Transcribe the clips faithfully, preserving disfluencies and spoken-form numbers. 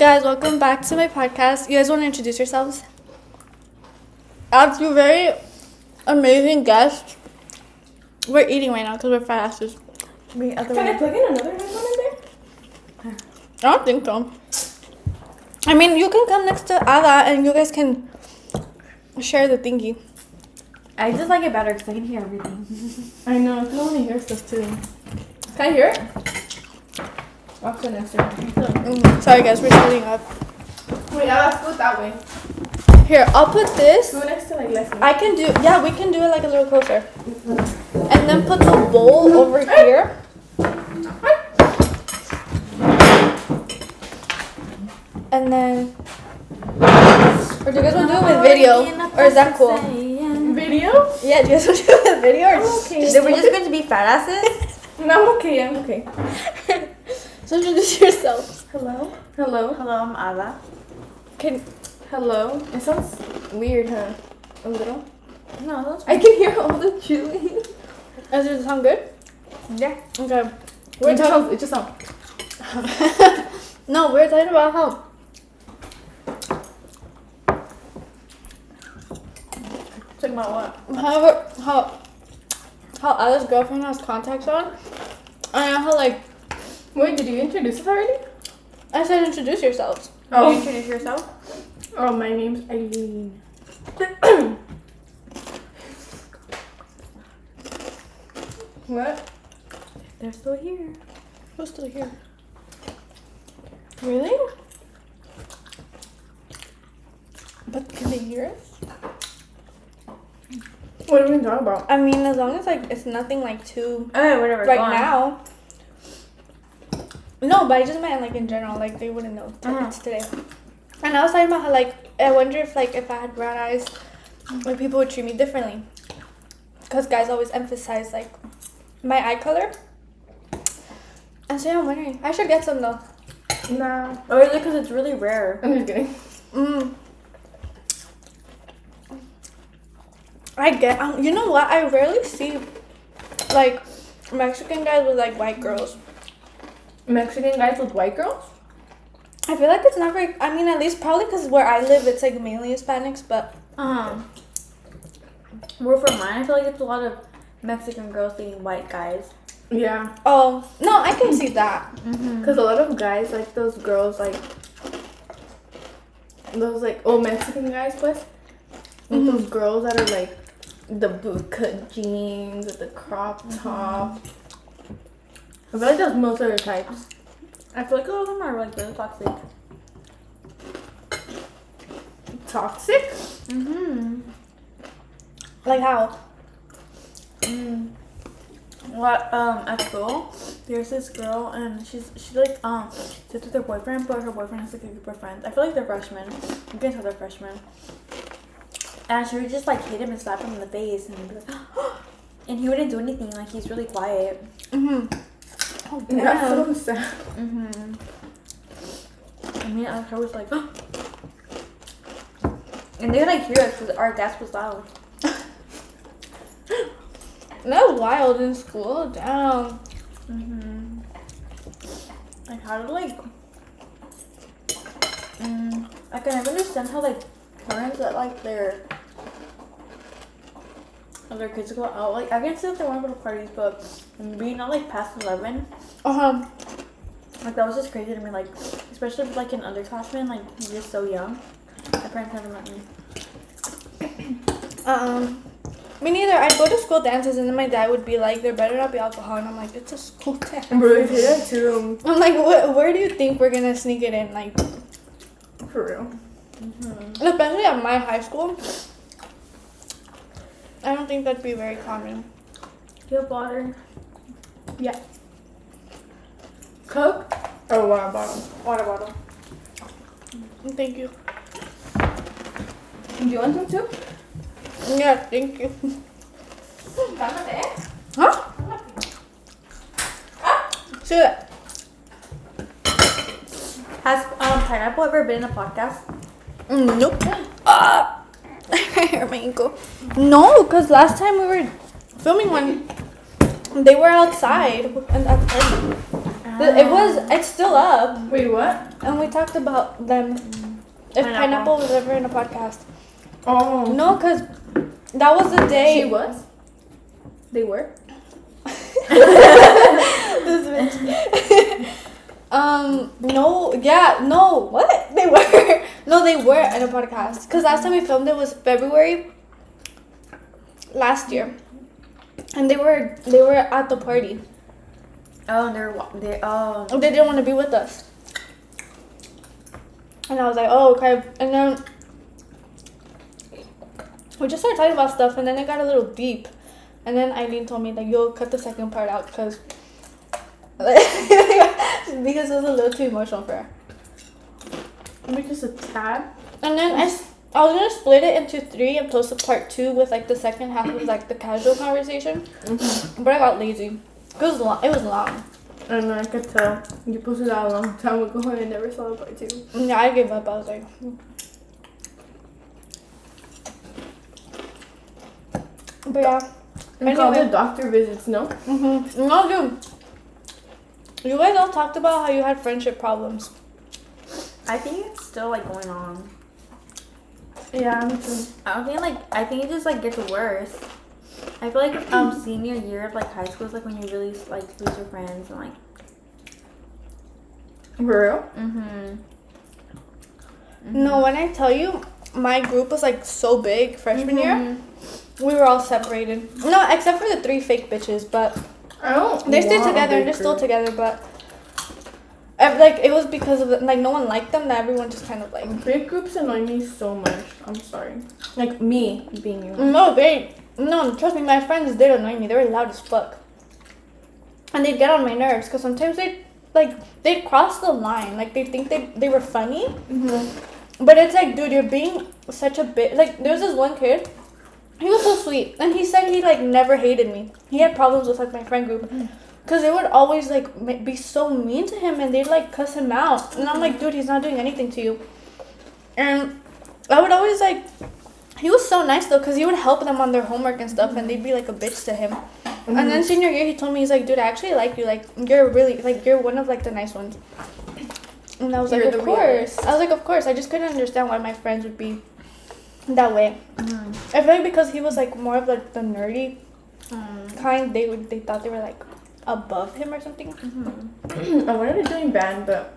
guys, welcome back to my podcast. You guys want to introduce yourselves? As you very amazing guests, we're eating right now because we're fat asses. Wait, other Can I plug in another headphone in there? I don't think so. I mean, you can come next to Ada and you guys can share the thingy. I just like it better because I can hear everything. I know, I can only hear stuff too. Can I hear it? Walk to next door. Mm, sorry guys, we're setting up. Wait, now let's go that way. Here, I'll put this. Go next to like Leslie. I can do, yeah, we can do it like a little closer. And then put the bowl over here. And then, or do you guys want to do it with video? Or is that cool? Video? Yeah, do you guys want to do it with video? Or I'm okay. just, Then we're just going to be fat asses? No, I'm okay, I'm okay. So introduce yourselves. Hello? Hello? Hello, I'm Ala. Can, Hello? It sounds weird, huh? A little? no, that's I can hear all the chewing. Does it sound good? Yeah. Okay. We're it, just sounds, it just sounds. No, we're talking about how. Talking about what? How, how, how Ala's girlfriend has contacts on. And how, like, Wait, did you introduce us already? I said introduce yourselves. Oh. Can you introduce yourself? Oh, my name's Eileen. What? They're still here. Who's still here? Really? But can they hear us? What are we talking about? I mean, as long as, like, it's nothing, like, too... Okay, whatever. Right now. No, but I just meant, like, in general. Like, they wouldn't know t- Uh-huh. it's today. And I was talking about how, like, I wonder if, like, if I had brown eyes, like, people would treat me differently. Because guys always emphasize, like, my eye color. And so, yeah, I'm wondering. I should get some, though. Nah. Oh, really? Because it's really rare. I'm just kidding. Mm. I get, um, you know what? I rarely see, like, Mexican guys with, like, white girls. Mexican guys with white girls? I feel like it's not very, I mean, at least probably because where I live, it's, like, mainly Hispanics, but. Uh-huh. Well, for mine, I feel like it's a lot of Mexican girls dating white guys. Yeah. Oh, no, I can see that. Because mm-hmm. a lot of guys like those girls, like, those, like, old Mexican guys, pues. Mm-hmm. Those girls that are, like, the bootcut jeans with the crop top. Mm-hmm. I feel like that's most of their types. I feel like a lot of them are, like, really toxic. Toxic? Mm-hmm. Like how? Mm. What, um, at school, there's this girl, and she's, she, like, um, sits with her boyfriend, but her boyfriend has, like, a group of friends. I feel like they're freshmen. You can tell they're freshmen. And she would just, like, hit him and slap him in the face, and be like, and he wouldn't do anything, like, he's really quiet. Mm-hmm. Oh, damn. That's so sad. Mm-hmm. I mean, I was like, and they would, like, hear us because our gas was loud. That was wild in school. Damn. Mm-hmm. Like, how to, like, mm, I can never understand how, like, parents that, like, their, their kids go out. Like, I can see that they want to go to parties, but being not, like, past eleven, Uh-huh. like, that was just crazy to me. Like, especially with, like, an underclassman, like, you're so young. My parents never let me. Um, me neither. I'd go to school dances, and then my dad would be like, there better not be alcohol. And I'm like, it's a school dance. Bro, I say that too. I'm like, what, where do you think we're going to sneak it in? Like, for real. Mm-hmm. Especially at my high school. I don't think that'd be very common. Do you have water? Yeah. Coke? Oh, water bottle. Water bottle. Thank you. Do you want some too? Yeah, thank you. Huh? See that? Has um, Pineapple ever been in a podcast? Mm, nope. Uh, I hurt my ankle. No, because last time we were filming one, they were outside and that's I The- It was. It's still up, Wait, what? and we talked about them. If Pineapple. pineapple was ever in a podcast. Oh. No, cause that was the day. She was? They were? This bitch. um. No. Yeah. No. What? They were. No, they were in a podcast. Cause last time we filmed it was February. Last year. And they were they were at the party. Oh, they're wa- they oh. They didn't want to be with us. And I was like, oh, okay. And then we just started talking about stuff, and then it got a little deep. And then Eileen told me, like, yo, cut the second part out because because it was a little too emotional for her. Maybe just a tad. And then I, s- I was going to split it into three and post a part two with, like, the second half was, like, the casual conversation. Mm-hmm. But I got lazy. It was long. It was long. I know, I could tell. You posted that a long time ago and I never saw the part two. Yeah, I gave up. I was like... But yeah. And all Anyway. the doctor visits, no? Mm-hmm. No, dude. You guys all talked about how you had friendship problems. I think it's still like going on. Yeah, me too. I don't think like I think it just like gets worse. I feel like um senior year of like high school is like when you really like lose your friends and like For real? mm-hmm. No, when I tell you, my group was like so big freshman year. We were all separated. No, except for the three fake bitches, but I don't. they stayed want a together and big they're still group. together. But ev- like it was because of the, like no one liked them that everyone just kind of like Big groups annoy me so much. I'm sorry. Like me being you. no they no trust me, my friends did annoy me. They were loud as fuck, and they'd get on my nerves because sometimes they like they'd cross the line. Like they think they they were funny, Mm-hmm. but it's like dude, you're being such a bit. Like there was this one kid. He was so sweet, and he said he like never hated me. He had problems with like my friend group, cause they would always like ma- be so mean to him, and they'd like cuss him out. And I'm like, dude, he's not doing anything to you. And I would always like, he was so nice though, cause he would help them on their homework and stuff, and they'd be like a bitch to him. And then senior year, he told me, he's like, dude, I actually like you. Like you're really like you're one of like the nice ones. And I was You're like, the of course. realist. I was like, of course. I just couldn't understand why my friends would be that way. Mm-hmm. I feel like because he was like more of like the nerdy Mm-hmm. kind, they would they thought they were like above him or something. Mm-hmm. I wanted to join band, but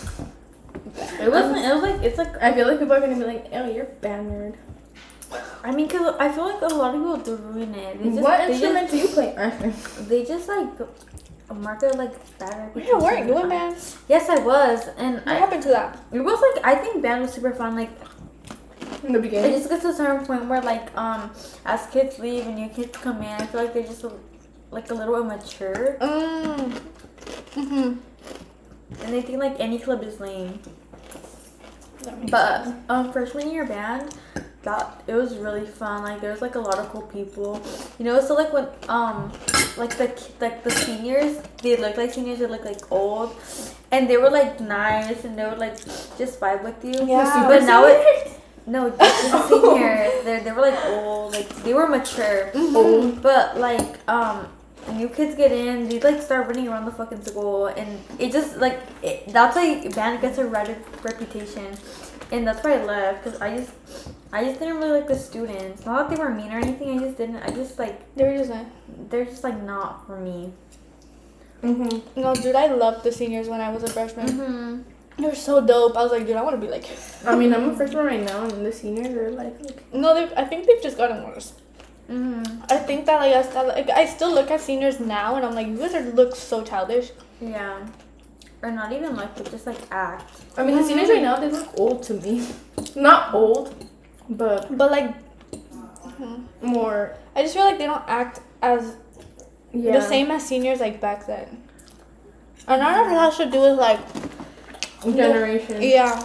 It wasn't. It was like it's like I feel like people are gonna be like, "Oh, you're band nerd." I mean, cause I feel like a lot of people do ruin it. They just, What they instrument do you play? Just, they just like market like bad You reputation. weren't you in band? Yes, I was, and What I, happened to that? it was like I think band was super fun. Like In the it beginning. just gets to a certain point where like um as kids leave and new kids come in, I feel like they're just a, like a little immature, Mm. Mhm. and they think like any club is lame. That makes But sense. um, freshman year band, that it was really fun. Like there was like a lot of cool people, you know. So like when um, like the like the seniors, they look like seniors. They look like old, and they were like nice, and they would like just vibe with you. Yeah. But now it no, just the seniors. They they were like old, like they were mature. Mhm. But like um. New kids get in, they like start running around the fucking school, and it just like it, that's why band gets a bad reputation, and that's why I left because I just I just didn't really like the students. Not that they were mean or anything, I just didn't. I just like They were just like, they're just like not for me. Mhm. no, dude, I loved the seniors when I was a freshman. Mm-hmm. They were so dope. I was like, dude, I want to be like. I mean, I'm a freshman right now, and the seniors are like, okay. No, they. I think they've just gotten worse. Mm-hmm. I think that like I, still, like I still look at seniors now, and I'm like, you guys are look so childish. Yeah, or not even like, but just like act. I mean, the seniors right now, they look old to me. Not old, but But like, mhm. more. I just feel like they don't act as Yeah. the same as seniors like back then. And I don't know if it has to do with like generation. yeah.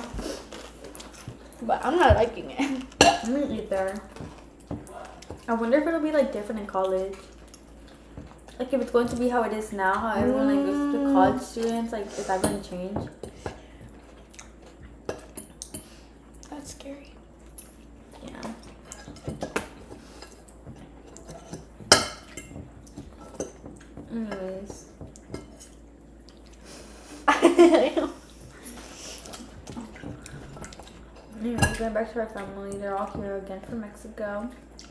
But I'm not liking it. Me either. I wonder if it'll be like different in college. Like if it's going to be how it is now, how everyone like goes to Mm. college students, like is that going to change? That's scary. Yeah. Anyways. Anyways, going back to our family, they're all here again from Mexico.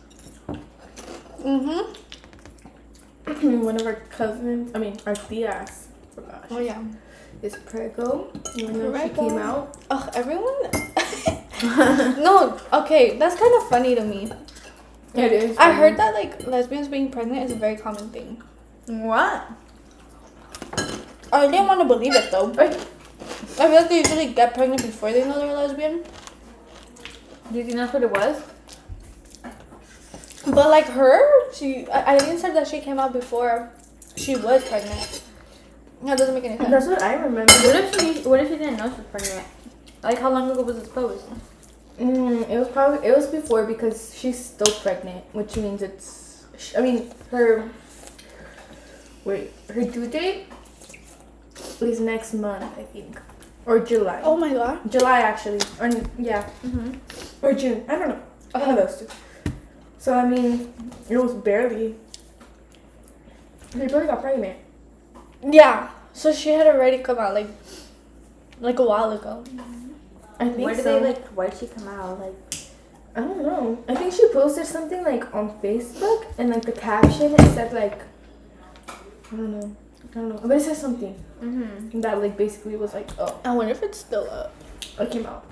Mhm. One of our cousins, I mean, our tias, oh gosh, Oh yeah. is Prego. You know, she Prego. came out. Ugh, everyone. No, okay, that's kind of funny to me. It is. I heard that like lesbians being pregnant is a very common thing. What? I didn't want to believe it though. I feel like they usually get pregnant before they know they're lesbian. Do you think that's what it was? But like her, she I, I didn't said that she came out before she was pregnant. No, it doesn't make any sense. That's what I remember. What if she? What if she didn't know she was pregnant? Like, how long ago was this post? Mm, it was probably it was before because she's still pregnant, which means it's. I mean, her. Wait, her due date is next month, I think, or July. Oh my god. July actually, or yeah, Mm-hmm. or June. I don't know. One of those two. So I mean, it was barely. She barely got pregnant. Yeah. So she had already come out like like a while ago. I think Where did so. they like? Why did she come out? Like, I don't know. I think she posted something like on Facebook, and like the caption it said like, I don't know, I don't know, but it said something mm-hmm. that like basically was like, oh, I wonder if it's still up. I came out.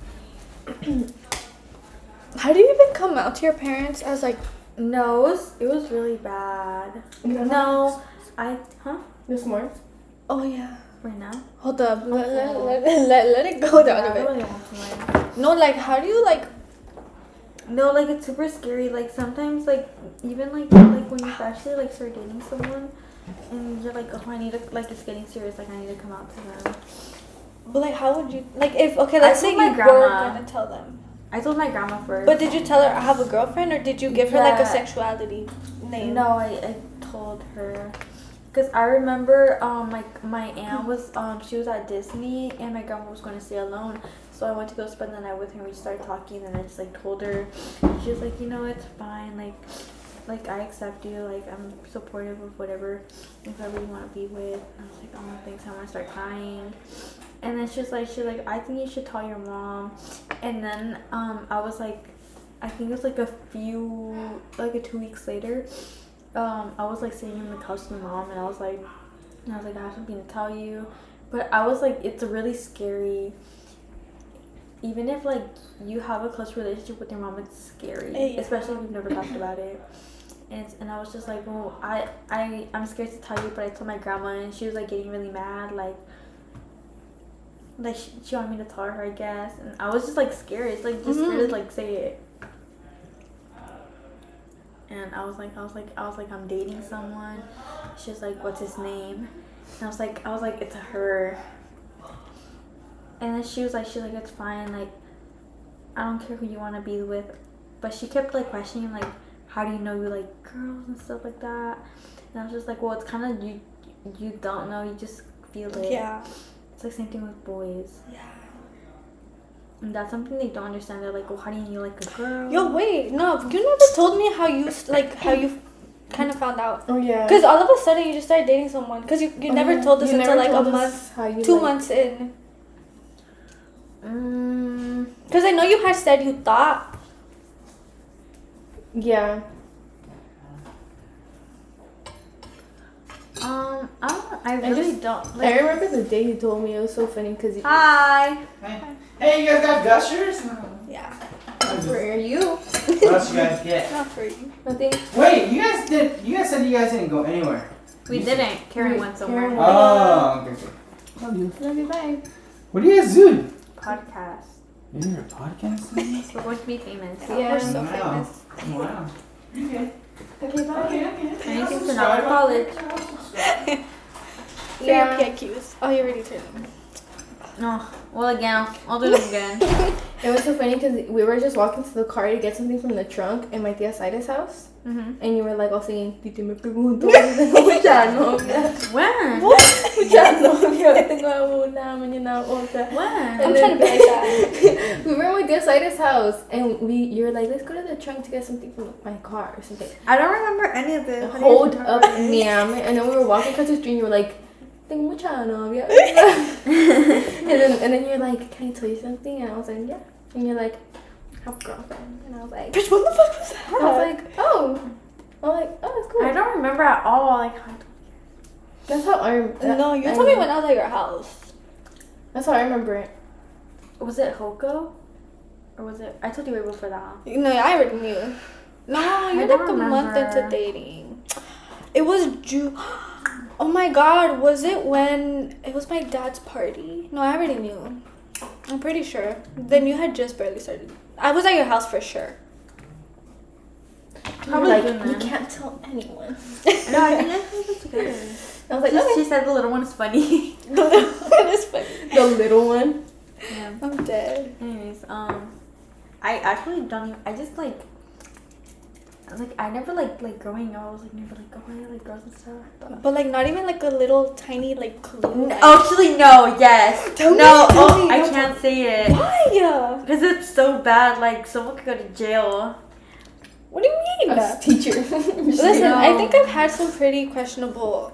How do you even come out to your parents as like No, it was, it was really bad. No, I huh? This morning. oh yeah. Right now. Hold up. Let, let, let, let, let it go down Yeah, a I bit. really want to like. No, like how do you like No, like it's super scary. Like sometimes, like even like like when you actually like start dating someone, and you're like, oh, I need to like it's getting serious. Like I need to come out to them. but like how would you like if okay let's I say told you my were grandma. gonna tell them. I told my grandma first. But did you tell her I have a girlfriend or did you give her like a Yeah. sexuality name? No, I, I told her. Because I remember um like my aunt was um she was at Disney and my grandma was going to stay alone. So I went to go spend the night with her and we started talking and I just like told her. She was like, you know, it's fine, like like I accept you, like I'm supportive of whatever whoever you want to be with. And I was like, oh thanks, I want to start crying. And then she's like she's like, I think you should tell your mom. And then um I was like I think it was like a few like a two weeks later. Um, I was like sitting in the couch with my mom and I was like and I was like I have something to tell you. But I was like it's really scary. Even if like you have a close relationship with your mom, it's scary. Yeah. Especially if you've never talked about it. And it's, and I was just like, well, I, I I'm scared to tell you, but I told my grandma and she was like getting really mad, like like she, she wanted me to tell her, I guess. And I was just like scared. It's like just Mhm. scared to like say it. And I was like, I was like, I was like, I'm dating someone. She was like, what's his name? And I was like, I was like, it's a her. And then she was like, she's like, it's fine. Like, I don't care who you want to be with. But she kept like questioning, like, how do you know you like girls and stuff like that? And I was just like, well, it's kind of you. You don't know. You just feel it. Yeah. It's like same thing with boys. Yeah. And that's something they don't understand. They're like, well, how do you know you like a girl? Yo, wait, no, you never told me how you like how you kind of found out. Oh yeah. Because all of a sudden you just started dating someone. Because you, you Oh, never yeah. told us You until never like a told us month, how you two like- months in. Mm, Because I know you had said you thought. Yeah. um, I don't. I I really just- don't. I Like, remember the day you told me. It was so funny because hi. Hey. Hey, you guys got gushers? Yeah. for you, What else you guys get? Not for you. nothing. Wait, you guys did. You guys said you guys didn't go anywhere. We You didn't. Karen Wait, went somewhere. Karen- Oh, okay, okay. Love you. Love you, bye. What do you guys do? Podcast. You're doing a podcast? We're going to be famous. Yeah. We're so Wow. famous. Wow. Okay. Okay, bye. Anything for not college. For Yeah. your P I Qs. Oh, you already turned them. No. Well, again, I'll do it again. It was so funny because we were just walking to the car to get something from the trunk in my tia Saida's house, Mm-hmm. and you were like all singing, Titi me pregunto, mucha novia, When? mucha novia, tengo una, mañana otra. When? I'm trying to be like that. We were at my tia Saida's house, and we, you were like, let's go to the trunk to get something from my car or something. I don't remember any of this. How do you Hold remember up, it? ma'am. And then we were walking across the street, and you were like, tengo mucha novia. and then and then you're like, can I tell you something? And I was like, yeah. And you're like, I have a girlfriend. And I was like, Bitch, what the fuck was that? I was like, oh. I'm like, oh, that's cool. I don't remember at all. Like, how That's how I. That, No, you I told me know. when I was at your house. That's how I remember it. was it Hoko? Or was it? I told you way before that. No, I already knew. No, I you're don't like a month remember. into dating. It was June. Oh my god, was it when it was my dad's party? No, I already knew. I'm pretty sure. Then you had just barely started. I was at your house for sure. You're was like, it you then? can't tell anyone. No, I think I think it's good. I was like, She, okay. she said the little one is funny. It is funny. The little one. Yeah. I'm dead. Anyways, um, I actually don't even. I just like. Like I never like like growing up. I was like never like oh I like girls and stuff. But But like not even like a little tiny like clue. like- actually, no. Yes. Tell me, no. tell oh, me. I can't say it Why? because it's so bad. Like someone could go to jail. What do you mean? Us teacher. Listen, No. I think I've had some pretty questionable.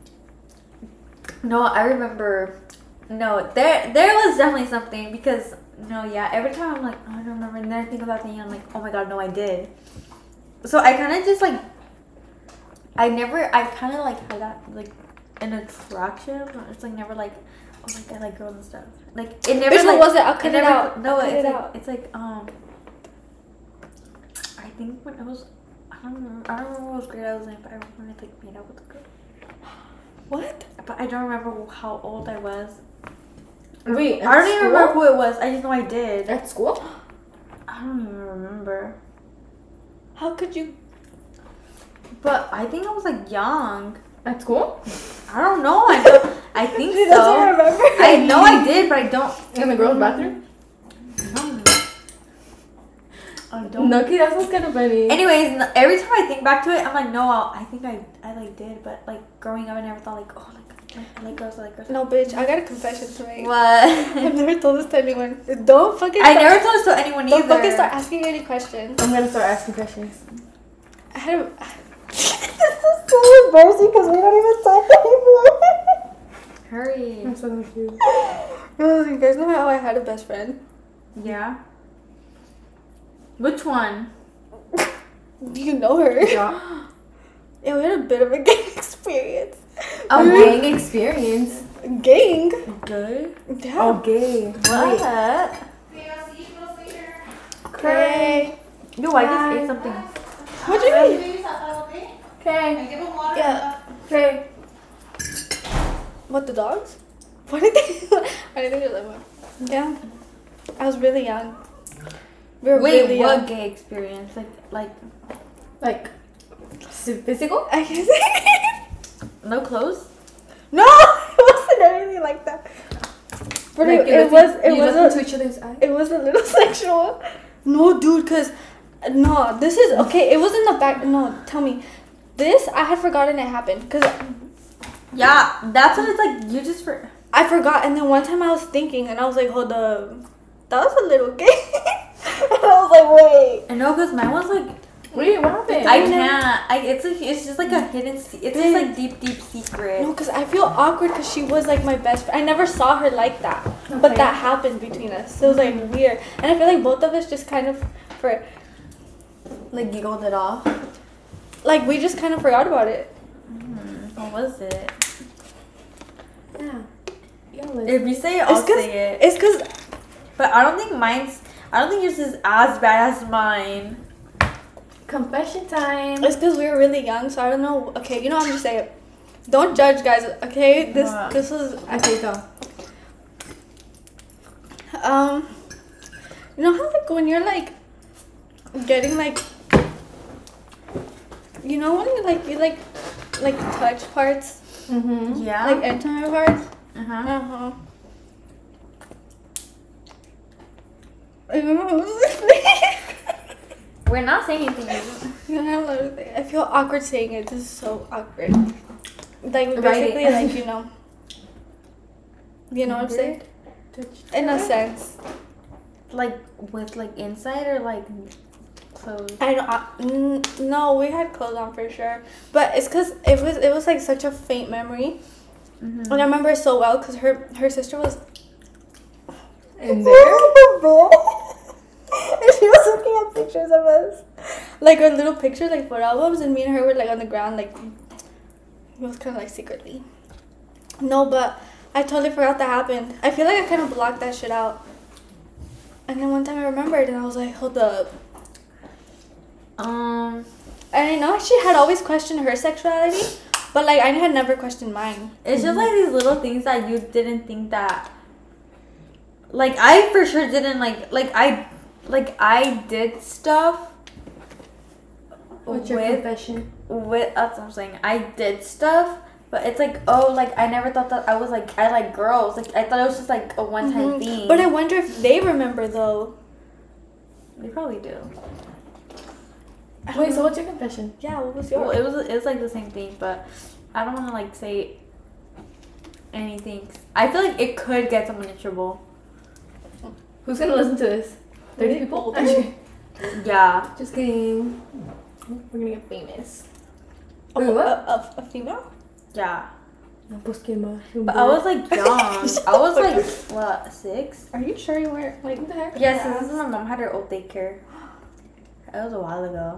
No, I remember. No, there there was definitely something because no, yeah. Every time I'm like, oh, I don't remember, and then I think about that thing, I'm like, oh my god, no, I did. So I kind of just like, I never, I kind of like had that like an attraction, but it's like never like, oh like I like girls and stuff. Like it never Bitch, like what was it? I'll cut it it never, out. No, I'll cut it's it like out. it's like um. I think when I was, I don't remember, I don't remember what grade I was in, but I remember I like made out with a girl. What? But I don't remember how old I was. Wait, I don't even remember school? who it was. I just know I did. At school? I don't even remember. How could you? But I think I was like young. At school? I don't know. I don't, I think She so. doesn't remember. I know I did, but I don't. In the girls' bathroom? No. I don't. No, okay, that sounds kind of funny. Anyways, n- every time I think back to it, I'm like, no, I'll, I think I, I like did, but like growing up, I never thought like, oh, like, like I like girls, I like girls. No, bitch. I got a confession to make. What? I've never told this to anyone. Don't fucking. I start- never told this to anyone Don't either. fucking start asking me any questions. I'm gonna start asking questions. I had a. This is so embarrassing because we don't even talk anymore. Hurry. I'm so confused. Oh, you guys know how I had a best friend? Yeah. Which one? Do you know her? Yeah. Yeah, we had a bit of a gang experience. A We- gang experience. Gang? Good. Yeah. Oh, gay. What? Okay. No, I just ate something. What do you mean? Okay. Yeah. Okay. What, the dogs? What did they? What did they live with? Yeah. I was really young. We were Wait, really what young. gay experience? Like, like Like, physical? I guess. no clothes? No, it wasn't anything like that. But Like, it, you it look was. in- It you was. look A, into each other's eyes. it was a little sexual. No, dude, cause no, this is okay. It was in the back. No, tell me, this I had forgotten it happened, cause Yeah, that's what it's like. You just for. I forgot. And then one time I was thinking, and I was like, hold up, that was a little gay. And I was like, wait. I know, cause mine was like. Wait, what happened? I can't. I. It's a. It's just like a hidden. Se- it's just like deep, deep secret. No, cause I feel awkward, cause she was like my best friend. I never saw her like that, but Okay. that happened between us. So it was like weird, and I feel like both of us just kind of for Like giggled it off. like we just kind of forgot about it. Mm, what was it? Yeah. Yeah, let's- If you say it, I'll It's 'cause- say it. It's cause But I don't think mine's. I don't think yours is as bad as mine. Confession time. it's cause we were really young. So I don't know. Okay, you know what I'm just saying. Don't judge, guys. Okay, this Wow. this was Okay, go. um. You know how like when you're like getting like. You know when you like you like like touch parts, Mm-hmm. Yeah. like intimate parts. uh huh. Uh huh. I don't know what was saying. We're not saying anything. I don't know. I feel awkward saying it. This is so awkward. Like Write basically, it. like you know. You know what I'm saying? In a sense, Like with like inside or like clothes. I know. I, mm, no, we had clothes on for sure, but it's cause it was it was like such a faint memory. Mhm. And I remember it so well because her her sister was In there? and she was looking at pictures of us, like our little pictures, like photo albums, and me and her were like on the ground, like it was kind of like secretly. No, but I totally forgot that happened. I feel like I kind of blocked that shit out. And then one time I remembered, and I was like, hold up. Um, And I know she had always questioned her sexuality, but like I had never questioned mine. it's just like these little things that you didn't think that. Like I for sure didn't like like I like I did stuff What's your with confession? with that's what I'm saying. I did stuff, but it's like oh like I never thought that I was like I like girls. Like I thought it was just like a one time Mhm. thing. But I wonder if they remember though. They probably do. I don't Wait, so know. what's your confession? Yeah, what was Well, yours? it was it was like the same thing, but I don't want to like say anything. I feel like it could get someone in trouble. Who's gonna listen to this? thirty people? Older. Yeah. Just kidding. We're gonna get famous. A, Wait, what? a, a, a female? Yeah. Pues que más. But I was like young. I was like what six? Are you sure you were like What the heck? Yes, this is when my mom had her old daycare. It was a while ago.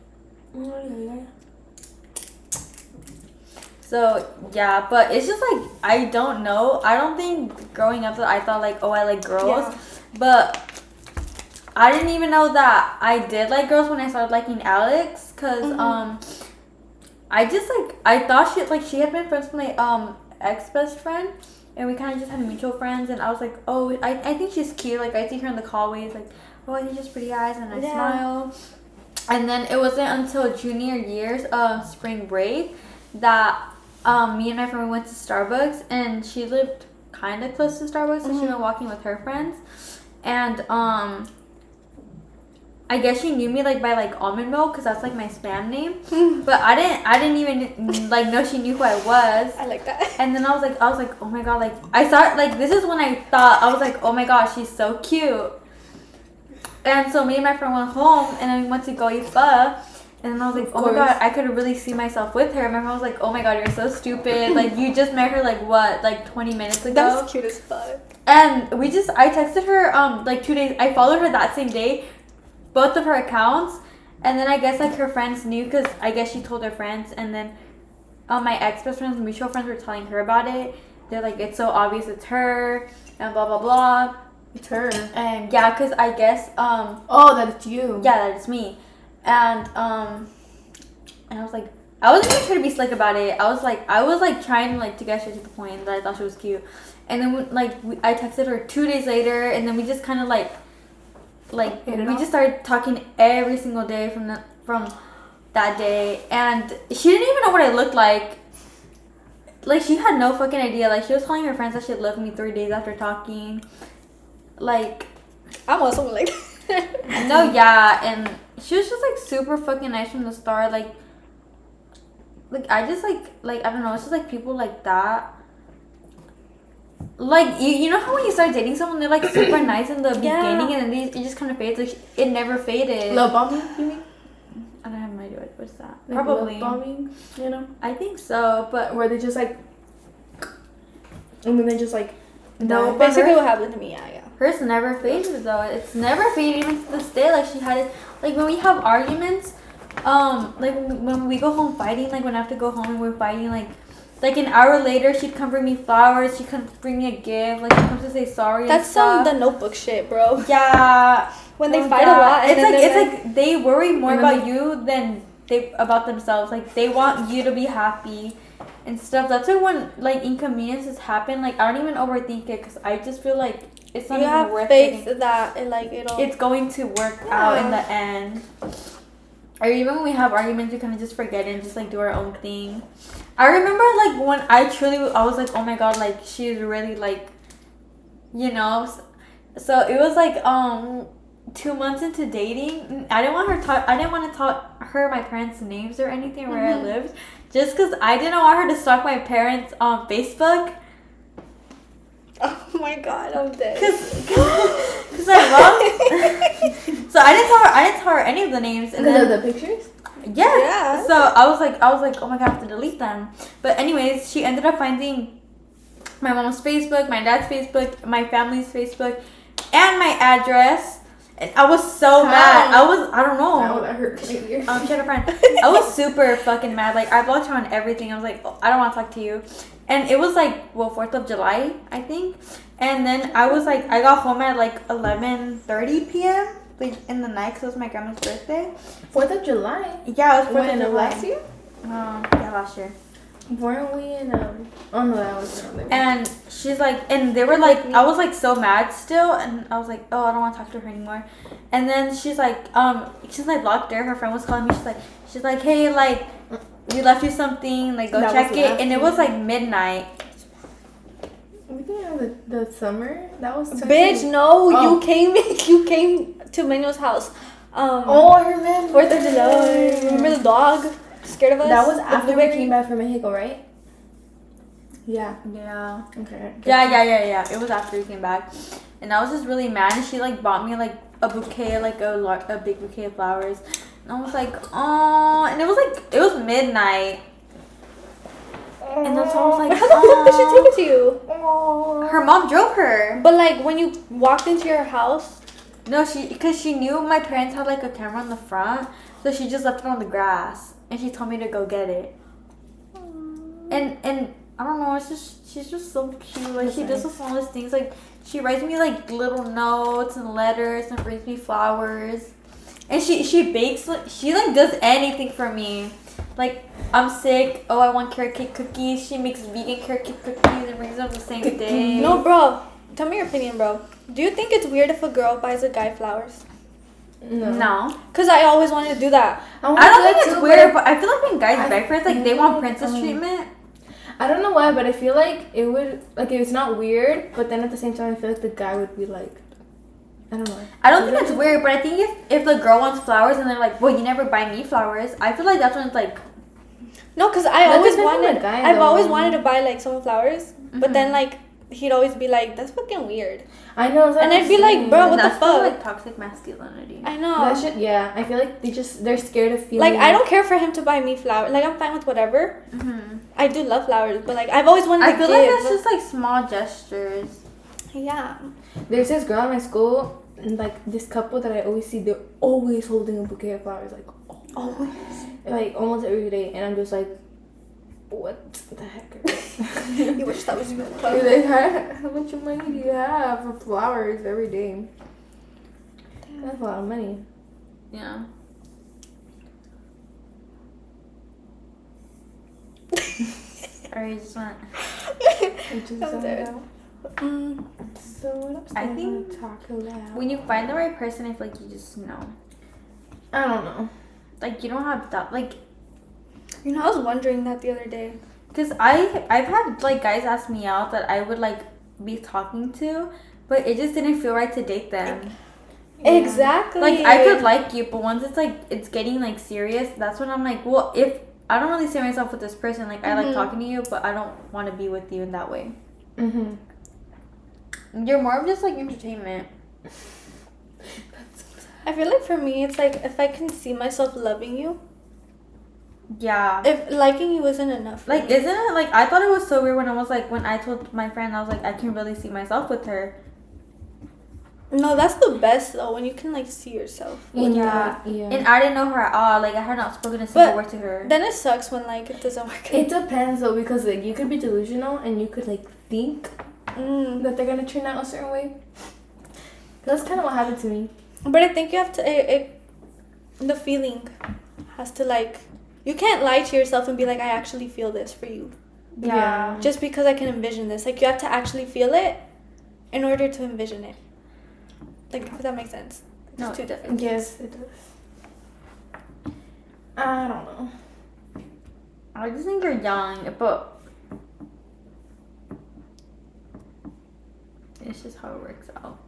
So yeah, but it's just like I don't know. I don't think growing up that I thought like oh I like girls, Yeah. but I didn't even know that I did like girls when I started liking Alex, cause Mhm. um I just like I thought she like she had been friends with my um ex best friend, and we kind of just had mutual friends, and I was like oh I I think she's cute. Like I see her in the hallways like oh I think she has pretty eyes and I Yeah. smile. And then it wasn't until junior years of spring break that um, me and my friend went to Starbucks, and she lived kind of close to Starbucks, so she Mhm. went walking with her friends. And um, I guess she knew me like by like almond milk because that's like my spam name. But I didn't I didn't even like know she knew who I was. I like that. And then I was like I was like oh my god, like I thought like this is when I thought I was like oh my god, she's so cute. And so me and my friend went home, and then we went to go eat pho. And then I was like, Of oh my course. god, I could really see myself with her. And my friend was like, oh my god, you're so stupid. Like, you just met her, like, what, like twenty minutes ago? That's cute as fuck. And we just, I texted her, um, like, two days, I followed her that same day, both of her accounts. And then I guess, like, her friends knew, because I guess she told her friends. And then um, my ex-best friends, mutual friends, were telling her about it. They're like, it's so obvious it's her, and blah, blah, blah. It's her. And yeah, because I guess, um, Oh, that it's you. yeah, that is me. And um and I was like I wasn't even trying to be slick about it. I was like I was like trying like to get straight to the point that I thought she was cute. And then we, like we, I texted her two days later, and then we just kind of like like Hit we it off? just started talking every single day from the from that day. And she didn't even know what I looked like. Like she had no fucking idea. Like she was telling her friends that she loved me three days after talking. Like I'm also like no, yeah, and she was just like super fucking nice from the start. Like, like I just like like I don't know. It's just like people like that. Like you, you know how when you start dating someone, they're like super nice in the Yeah. beginning, and then they, it just kind of fades. Like it never faded. Love bombing, you mean? I don't have no idea what what's that. Like Probably. love bombing, you know? I think so, but Where they just like, and then they just like, no. die. But basically her- what happened to me. Yeah, yeah. Hers never faded though. It's never faded even to this day. Like she had it. Like when we have arguments, um, like when we, when we go home fighting, like when I have to go home and we're fighting, like, like an hour later, she'd come bring me flowers. She'd come bring me a gift. Like she comes to say sorry. That's and some stuff. the Notebook shit, bro. Yeah. When they Well, fight yeah. a lot, and It's then like they're it's like they worry more And then about you than they about themselves. Like they want you to be happy and stuff. That's why when like inconveniences happen, like I don't even overthink it because I just feel like it's not you even have worth faith it. that it like it'll. It's going to work out in the end. Or even when we have arguments, we kind of just forget it and just like do our own thing. I remember like when I truly, I was like, oh my god, like she's really like, you know. So it was like um two months into dating. I didn't want her talk. I didn't want to talk her my parents' names or anything where Mhm. I lived, just because I didn't want her to stalk my parents on Facebook. Oh my god, I'm dead. Cause, cause I love. So I didn't tell her. I didn't tell her any of the names, and because then of the pictures. yes. Yeah. So I was like, I was like, oh my god, I have to delete them. But anyways, she ended up finding my mom's Facebook, my dad's Facebook, my family's Facebook, and my address. And I was so How? mad. I was, I don't know. How that hurt my ear. Um, shut up, friend. I was super fucking mad. Like, I blocked her on everything. I was like, oh, I don't want to talk to you. And it was like, well, fourth of July, I think. And then I was like, I got home at like eleven thirty p.m. like in the night because it was my grandma's birthday. Fourth of July. Yeah, it was fourth When of of July. last year? Um, yeah, last year. Weren't we in um? Oh no, that was another. And she's like, and they were like, I was like so mad still, and I was like, oh, I don't want to talk to her anymore. And then she's like, um, since I blocked her, her friend was calling me. She's like, she's like, hey, like, we left you something, like, go That check was it. last And it year. was like midnight. We didn't have the, the summer. That was. Bitch, no, Oh. you came you came to Manuel's house. Um, Oh, I remember. Fourth of July. Remember the dog scared of us? That was The after we blueberry? came back from Mexico, right? Yeah. Yeah. Okay. Yeah, yeah, yeah, yeah. It was after we came back. And I was just really mad. And she, like, bought me, like, a bouquet, like, a, lar- a big bouquet of flowers. And I was like, oh. And it was, like, it was midnight. And that's why I was like, How the fuck did she take it to you? Oh. Her mom drove her. But like when you walked into your house, No, she, because she knew my parents had, like, a camera on the front. So she just left it on the grass. And she told me to go get it. And, and, I don't know, it's just, she's just so cute. Like, she does the smallest things. Like, she writes me, like, little notes and letters and brings me flowers. And she, she bakes, like, she, like, does anything for me. Like, I'm sick. Oh, I want carrot cake cookies. She makes vegan carrot cake cookies and brings them the same day. no, bro. Tell me your opinion, bro. Do you think it's weird if a girl buys a guy flowers? No. No. Cause I always wanted to do that. wanna I don't do that think it's too, weird, but but I feel like when guys I beg for it, like, they want think, princess um, treatment. I don't know why, but I feel like it would like it's not weird, but then at the same time, I feel like the guy would be like, I don't know. I don't think it's weird, but I think if, if the girl wants flowers and they're like, well, you never buy me flowers, I feel like that's when it's like, No, cause I That always depends on the wanted. guy, I've though. always wanted to buy like someone flowers, but Mhm. then like he'd always be like, "That's fucking weird." I know. And I'd be like, bro, what the that's probably, fuck? like toxic masculinity. I know. That shit, yeah. I feel like they just they're scared of feeling Like I don't care for him to buy me flowers. Like I'm fine with whatever. Mm-hmm. I do love flowers, but like I've always wanted I to feel give. like that's just like small gestures. Yeah. There's this girl in my school, and like this couple that I always see, they're always holding a bouquet of flowers, like Always. like almost every day, and I'm just like, what the heck? You wish that was you. You're like, how, how much money do you have for flowers every day? That's a lot of money. Yeah. Or you just want. It just I'm don't dead. know. Mm. So what else I do think wanna talk about? When you find the right person, I feel like you just know. I don't know. Like you don't have that. Like, You know, I was wondering that the other day. cause I I've had like guys ask me out that I would like be talking to, but it just didn't feel right to date them. Yeah. Exactly. Like I could like you, but once it's like it's getting like serious, that's when I'm like, well, if I don't really see myself with this person, like I like Mhm. talking to you, but I don't want to be with you in that way. Mm-hmm. You're more of just like entertainment. I feel like for me, it's like if I can see myself loving you, Yeah. if liking you isn't enough. for Like, me. isn't it like I thought it was so weird when I was like when I told my friend I was like I can really see myself with her. No, that's the best though, when you can like see yourself. Yeah. Yeah. And I didn't know her at all. Like I had not spoken a single But word to her. Then it sucks when like it doesn't work. It depends though, because like you could be delusional and you could like think Mm. that they're gonna turn out a certain way. That's kind of what happened to me. But I think you have to. It, it, the feeling has to like. You can't lie to yourself and be like, I actually feel this for you, Yeah. just because I can envision this. Like you have to actually feel it in order to envision it. Like if that makes sense. It's No, two it different. Yes, it does. I don't know. I just think you're young, but it's just how it works out.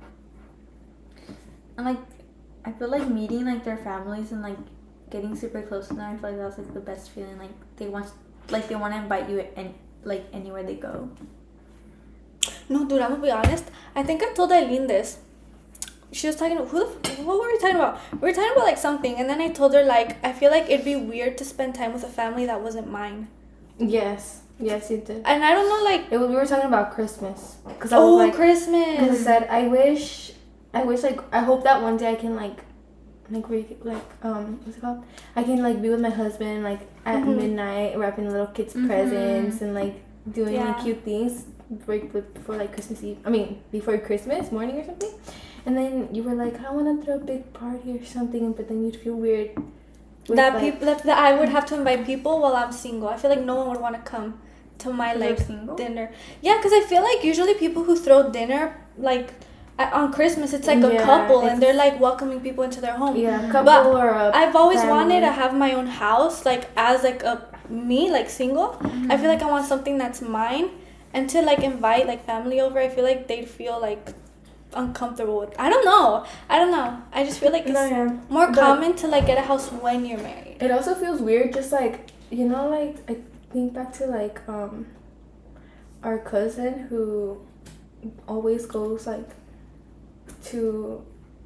And like, I feel like meeting like their families and like getting super close to them. I feel like that's like the best feeling. Like they want, like they want to invite you and like anywhere they go. No, dude, I'm gonna be honest. I think I told Eileen this. She was talking. Who the? f- What were we talking about? We were talking about like something, and then I told her like I feel like it'd be weird to spend time with a family that wasn't mine. Yes. Yes, you did. And I don't know, like, It was, we were talking about Christmas. Cause I oh, was like, Christmas. Because I said, I wish, I wish, like, I hope that one day I can, like, like, re- like, um, what's it called? I can, like, be with my husband, like, at Mhm. midnight, wrapping little kids' Mhm. presents and, like, doing, Yeah. like, cute things right be- before, like, Christmas Eve. I mean, before Christmas morning or something. And then you were like, I want to throw a big party or something, but then you'd feel weird. with, that like- people that, that I would have to invite people while I'm single. I feel like no one would want to come to my You're like single? dinner. Yeah, because I feel like usually people who throw dinner like at, on Christmas, it's like a Yeah, couple and it's- they're like welcoming people into their home. Yeah, couple But or a I've always family. wanted to have my own house, like as like a me, like single. Mm-hmm. I feel like I want something that's mine, and to like invite like family over, I feel like they'd feel like uncomfortable with. I don't know. I don't know. I just feel like it's No, yeah. more But- common to like get a house when you're married. It also feels weird, just like, you know, like, I think back to, like, um, our cousin who always goes, like, to,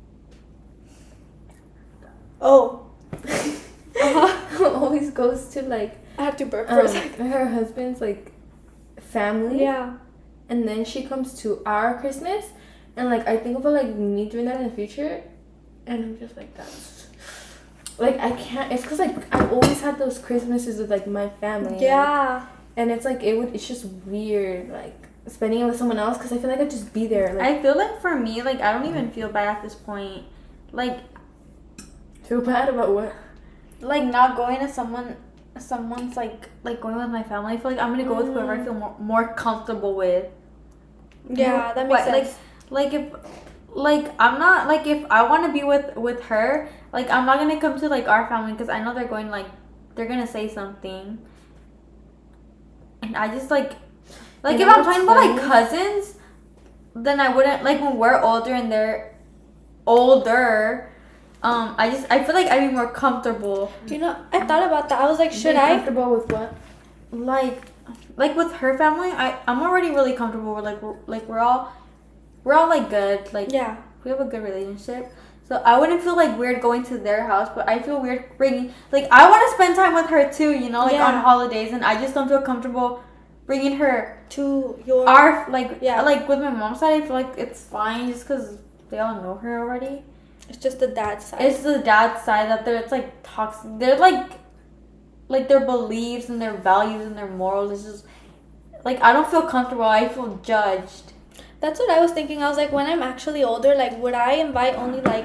Oh. Uh-huh. always goes to, like, I have to burp for um, a second. her husband's, like, family. Yeah. And then she comes to our Christmas, and, like, I think about, like, me doing that in the future, and I'm just like, that's, like, I can't, it's because, like, I've always had those Christmases with, like, my family. like, Yeah. and it's like it would. It's just weird, like spending it with someone else, because I feel like I'd just be there. Like, I feel like for me, like I don't even feel bad at this point. Like feel bad about what? like not going to someone someone's like like going with my family. I feel like I'm gonna go with whoever I Mm. feel more, more comfortable with. Yeah, that makes What, sense. Like like if like I'm not like if I want to be with with her, like I'm not gonna come to like our family because I know they're going like they're gonna say something. And I just like like You if know I'm what's talking about like funny? cousins, then I wouldn't like when we're older and they're older. Um, I just I feel like I'd be more comfortable. You know, I thought about that. I was like, should Be I? comfortable with what? Like like with her family, I I'm already really comfortable with like we're, like we're all we're all like good like Yeah. we have a good relationship. So I wouldn't feel like weird going to their house, but I feel weird bringing like I want to spend time with her too, you know, like Yeah. on holidays, and I just don't feel comfortable bringing her To your. our like Yeah. like with my mom's side. I feel like it's fine just because they all know her already. It's just the dad side. It's the dad's side that they're it's like toxic. They're like like their beliefs and their values and their morals is just like I don't feel comfortable. I feel judged. That's what I was thinking. I was like, when I'm actually older, like, would I invite only like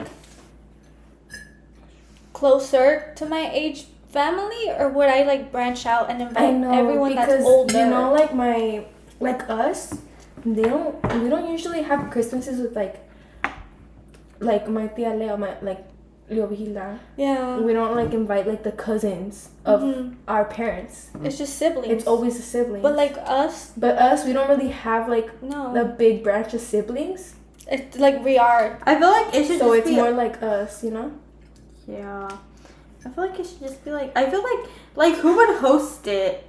closer to my age family, or would I like branch out and I invite know everyone because that's older? you know, like my like us, they don't. We don't usually have Christmases with like like my tia Leo, my like Leo Vigila. Yeah. We don't like invite like the cousins of Mhm. our parents. It's just siblings. It's always a sibling. But like us, But us, we don't really have like no. a big branch of siblings, It's like we are. I feel like it should so just it's be more like us, you know. yeah. I feel like it should just be like I feel like like who would host it?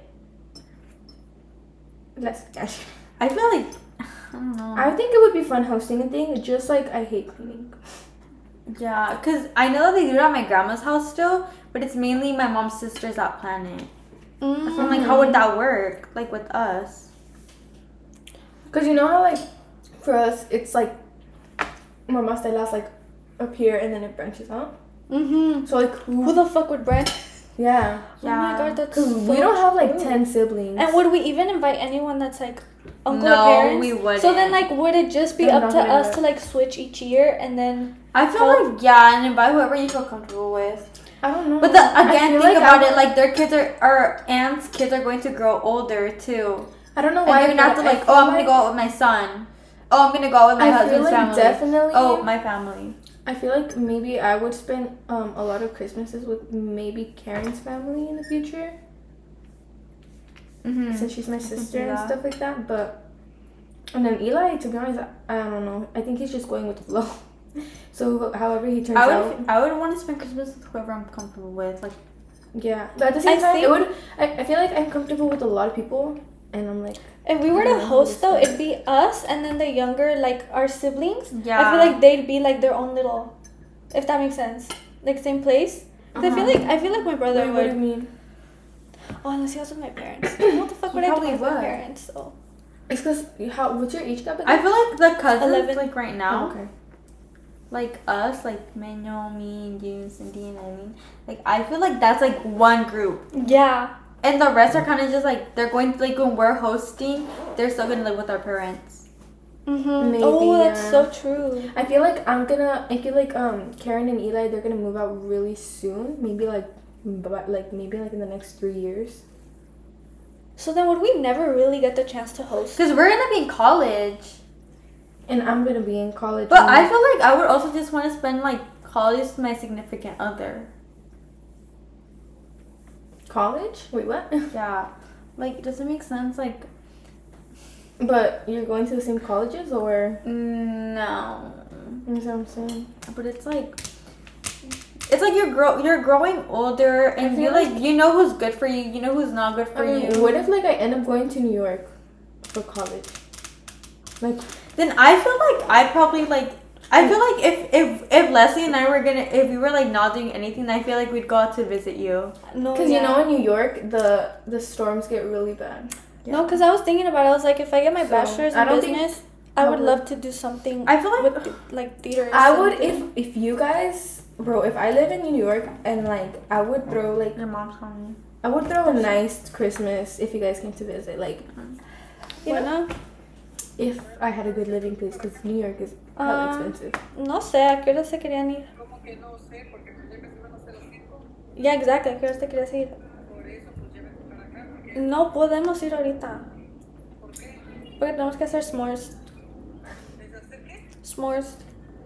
Let's. I feel like I don't know. I think it would be fun hosting a thing. Just like I hate cleaning. Yeah, cause I know that they do it at my grandma's house still, but it's mainly my mom's sisters that plan it. Mm. So I'm like, how would that work? Like with us? Cause you know how like, for us it's like, Mama Stella's like, up here and then it branches out. Mm-hmm. So like who? Who the fuck would branch? yeah. Oh my god, that's Cause so we don't have like true. ten siblings. And would we even invite anyone that's like uncle No, or parents? we wouldn't. So then, like, would it just be We're up not to gonna us invite- to like switch each year and then? I feel How- like yeah, and invite whoever you feel comfortable with. I don't know. But the, I again, feel think like about I- it. Like their kids are, our aunts' kids are going to grow older too, I don't know and why. they're gonna have to but I like, feel oh, I'm like- gonna go out with my son. Oh, I'm gonna go out with my I feel husband's like family. definitely. Oh, my family. I feel like maybe I would spend um a lot of Christmases with maybe Karen's family in the future, Mm-hmm. since she's my sister see and that. stuff like that. But and then Eli, to be honest, I, I don't know. I think he's just going with the flow. So however he turns I out, would, I would want to spend Christmas with whoever I'm comfortable with. Like, yeah. But at the same I time, think- it would. I, I feel like I'm comfortable with a lot of people, and I'm like, If we were to Yeah, host though, that's it'd be us and then the younger, like our siblings. yeah. I feel like they'd be like their own little, if that makes sense, like same place. 'Cause I feel Uh-huh. like I feel like my brother what, what do you would. mean? Oh, unless he was with my parents. What the fuck He would I do probably with my would. parents? Oh. It's because how? What's your age gap? I feel like the cousins, eleven. like right now, Oh, okay. like us, like Menyo, me, you, Cindy, and Eileen. Like I feel like that's like one group, Yeah. and the rest are kind of just like they're going like when we're hosting, they're still gonna live with our parents. Mm-hmm. Maybe, Oh, that's yeah. so true. I feel like I'm gonna. I feel like um Karen and Eli they're gonna move out really soon. Maybe like, but like maybe like in the next three years. So then would we never really get the chance to host? Cause we're gonna be in college, And I'm gonna be in college. but and- I feel like I would also just want to spend like college with my significant other. college. Wait, what? Yeah, like does it make sense? Like But you're going to the same colleges, or no. you know what I'm saying? But it's like it's like you're grow you're growing older and I you feel like you know who's good for you, you know who's not good for I mean, you. what if like I end up going to New York for college? Like, Then I feel like I'd probably like I feel like if if if Leslie and I were gonna if we were like not doing anything, I feel like we'd go out to visit you. No, because yeah. you know in New York the the storms get really bad. No, because I was thinking about it. I was like, if I get my So, bachelor's in I don't think business, I I would would- love to do something I feel like with th- like theater. or I would something. if if you guys, bro. If I live in New York and like I would throw like your mom's calling I would throw a nice Christmas if you guys came to visit. Like, you Why know, not? if I had a good living place, because New York is hella Um, expensive. No sé, ¿a qué hora se querían ir? Yeah, exactly, ¿a qué hora te querías ir? No podemos ir ahorita. Porque tenemos que hacer s'mores. S'mores.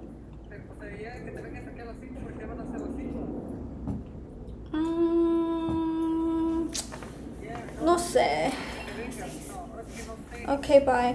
Mm, no sé. Okay, bye.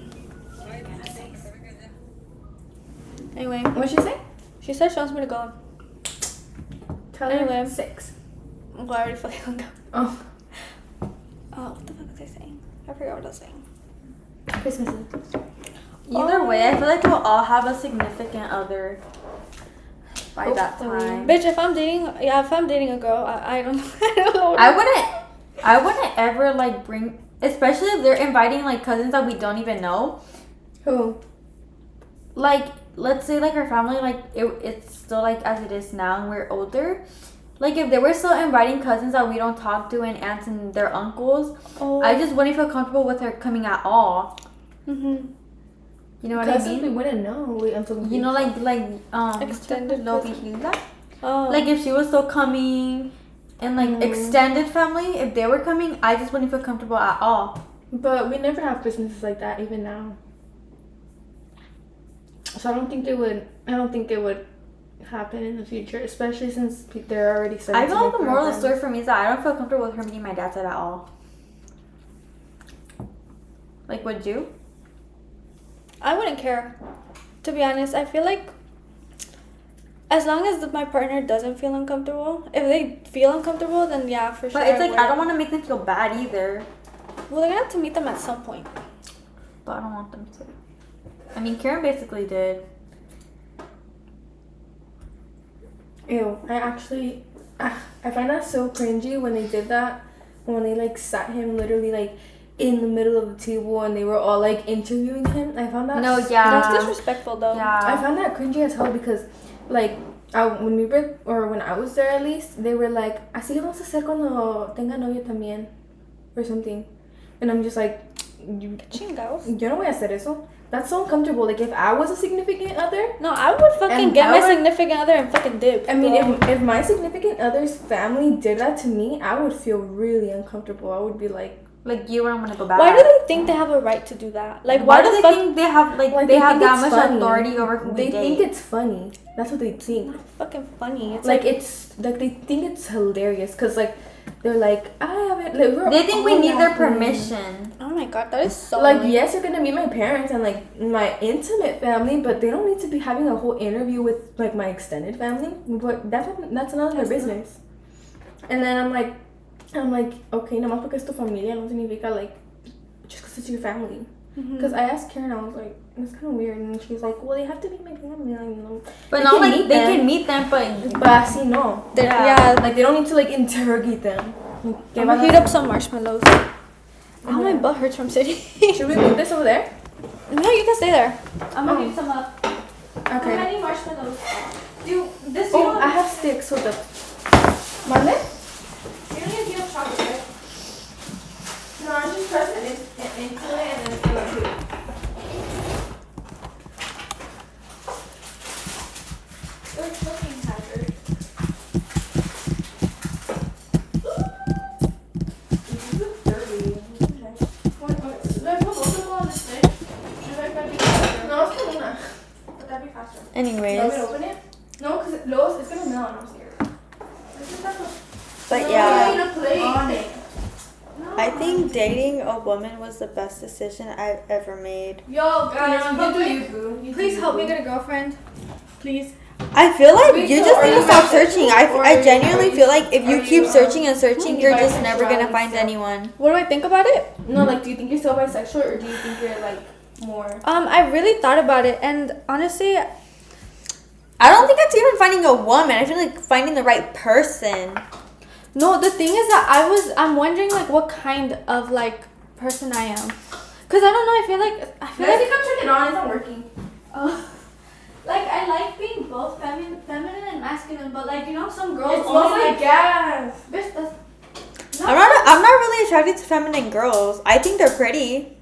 Anyway, What'd she say? she said she wants me to go. Tell Anyway. her six. Well, I already fucking hung up. Oh, Oh, what the fuck was I saying? I forgot what I was saying. Christmas Eve. Either Oh. way, I feel like we'll all have a significant other by that Hopefully. time. Bitch, if I'm dating, yeah, if I'm dating a girl, I, I don't, I don't know. What I wouldn't I wouldn't ever like bring especially if they're inviting like cousins that we don't even know. Who? Like let's say like our family like it, it's still like as it is now and we're older. Like if they were still inviting cousins that we don't talk to and aunts and their uncles, Oh. I just wouldn't feel comfortable with her coming at all. Mm-hmm. You know what I Cousins, we mean? wouldn't know. Wait until You know like like um Extended lo cousin. vigila? Oh. Like if she was still coming and like Mm. extended family, if they were coming, I just wouldn't feel comfortable at all. But we never have Christmases like that, even now. So I don't think it would. I don't think it would happen in the future, especially since pe- they're already starting. I to feel like make the moral of the programs. story for me is that I don't feel comfortable with her meeting my dad's side at all. Like, would you? I wouldn't care. To be honest, I feel like as long as my partner doesn't feel uncomfortable, if they feel uncomfortable, then yeah, for sure. But it's like would. I don't want to make them feel bad either. Well, they're gonna have to meet them at some point. But I don't want them to. I mean, Karen basically did. Ew, I actually, ah, I find that so cringy when they did that, when they like sat him literally like in the middle of the table and they were all like interviewing him. I found that No, s- yeah. That's disrespectful, though. I Yeah. found that cringy as hell because like I, when we were or when I was there at least they were like así le vamos a hacer cuando tenga novio también or something, and I'm just like you, Chingados. yo no voy a hacer eso. That's so uncomfortable. Like if I was a significant other. No, I would fucking And get I my would- significant other and fucking dip. I mean, bro. if, if my significant other's family did that to me, I would feel really uncomfortable. I would be like, Like, you wouldn't want to go back. Why do they think they have a right to do that? Like, Why why, do the they fuck? think they have, like, like they, have think that it's much funny. authority over who They we think date? it's funny. That's what they think. Not fucking funny. It's Like, like, it's like they think it's hilarious because like they're like, I haven't. Like, we're They think we all need their laughing. permission. oh my god, that is so. Like, annoying. yes, you're gonna meet my parents and like my intimate family, but they don't need to be having a whole interview with like my extended family. But that's that's none of their That's business. And then I'm like, I'm like, okay, nomás porque es tu familia no significa like just because it's your family. Mhm. Because I asked Karen, I was like, it's kind of weird, and she was like, well, they have to be my family. I know. But They not can like meet they them. can meet them, but But así no. They're- Yeah. yeah. Like they don't need to like interrogate them. I'm gonna heat up some marshmallows. Oh, my butt hurts from sitting. Should we move this over there? No, you can stay there. I'm gonna Oh. heat some up. How Okay. many marshmallows? Do this. Oh, you don't I have sticks. Hold up. You Mande? don't need to heat up chocolate, right? No, I'm just pressing it into it and then it's gonna do it. You're a cooking hazard. No, it's gonna. Would that be faster? Anyways, Want me to open it? No, because it, Lois, it's gonna melt and I'm scared. but No, yeah, I need a plate. On it. I think dating a woman was the best decision I've ever made. Yo, guys, You do you, boo. You do please you, help me boo. get a girlfriend. Please. I feel like Wait, you so just are need to you stop bisexual searching. I, or I are you- genuinely are you- feel like if you are keep you, searching um, and searching, you you're just never bisexual gonna and find stuff? anyone. What do I think about it? No, like, do you think you're still bisexual or do you think you're like more? Um, I really thought about it, and honestly, I don't think it's even finding a woman. I feel like finding the right person. no. The thing is that I was, I'm wondering like what kind of like person I am, cause I don't know. I feel like I feel Guys, like you come turn it on. It's not working. uh, like I like being both feminine, feminine and masculine, but like you know some girls It smells only like gas. Bitch, that's, I'm not. I'm not really attracted to feminine girls. I think they're pretty.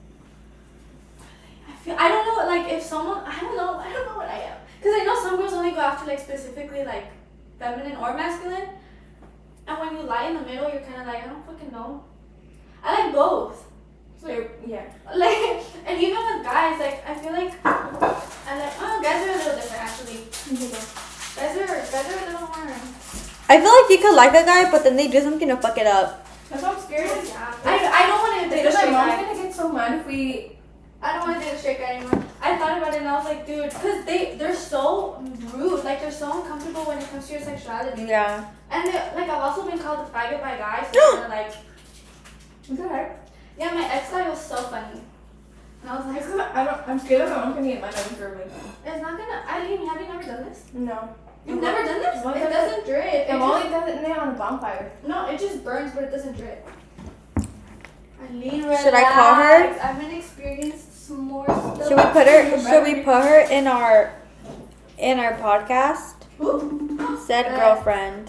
I feel I don't know like if someone I don't know I don't know what I am, cause I know some girls only go after like specifically like feminine or masculine, and when you lie in the middle, you're kind of like I don't fucking know. I like both. So you're, yeah. Like, and even with guys, like, I feel like, I like, oh, guys are a little different, actually. Guys are, guys are a little more, I feel like you could like a guy, but then they do something to fuck it up. That's why I'm scared. yeah. I, I don't want to date a Because my straight mom's guy. gonna get so mad if we. I don't want to date a straight guy anymore. I thought about it and I was like, dude, because they, they're so rude. Like, they're so uncomfortable when it comes to your sexuality. Yeah. And, they, like, I've also been called a faggot by guys. So kind of like, Is that right? yeah, my ex guy was so funny. And I was like, It's 'cause I don't. I'm scared that my mom's gonna get mad at me for like. it's not gonna, I mean, have you never done this? No. You've never done this? What It does doesn't drip. It I've just- only done it on a bonfire. No, it just burns, but it doesn't drip. Eileen, Should I call her? relax. I haven't experienced some more stuff. Should we put her? Should we put her in our, in our podcast? Said Uh, girlfriend.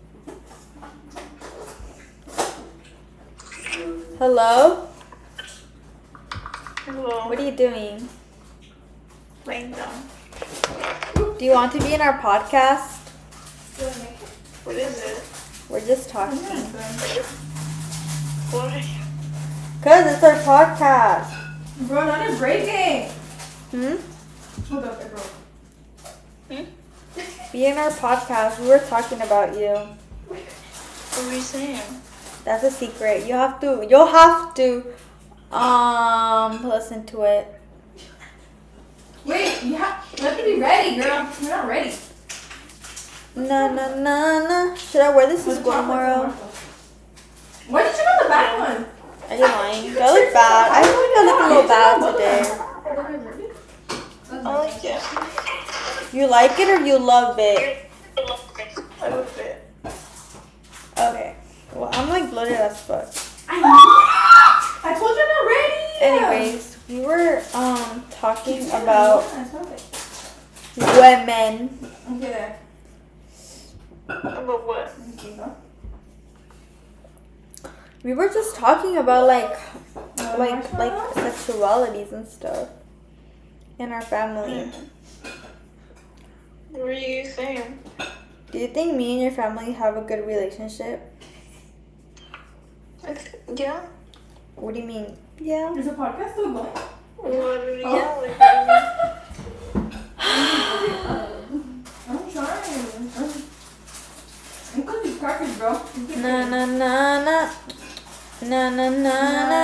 Hello. Hello. What are you doing? Laying down. Do you want to be in our podcast? What is it? We're just talking. Why? Cause it's our podcast. Bro, not in breaking. Hmm. Hold up, it broke. Be in our podcast. We were talking about you. What were you saying? That's a secret. You have to. You'll have to. Um. Listen to it. Wait, you have. You have to be ready, girl. You're not ready. Na na na na. Should I wear this to What's school chocolate tomorrow? Why did you turn on the back one? Are you lying? That look bad. I feel like I look a little bad today. I like it. You like it or you love it? I love it. Okay. Well, I'm like bloated as fuck. I told you I'm not ready. Anyways, we were um talking about I smell it. women. Okay, there. About what? Okay, go. We were just talking about like Uh, like like marshmallow? sexualities and stuff in our family. What were you saying? Do you think me and your family have a good relationship? I th- yeah. What do you mean? Yeah. Is the podcast still going? What are you Oh. yelling at I'm trying. I'm cooking these crackers, bro. Na na na na. Na na na na.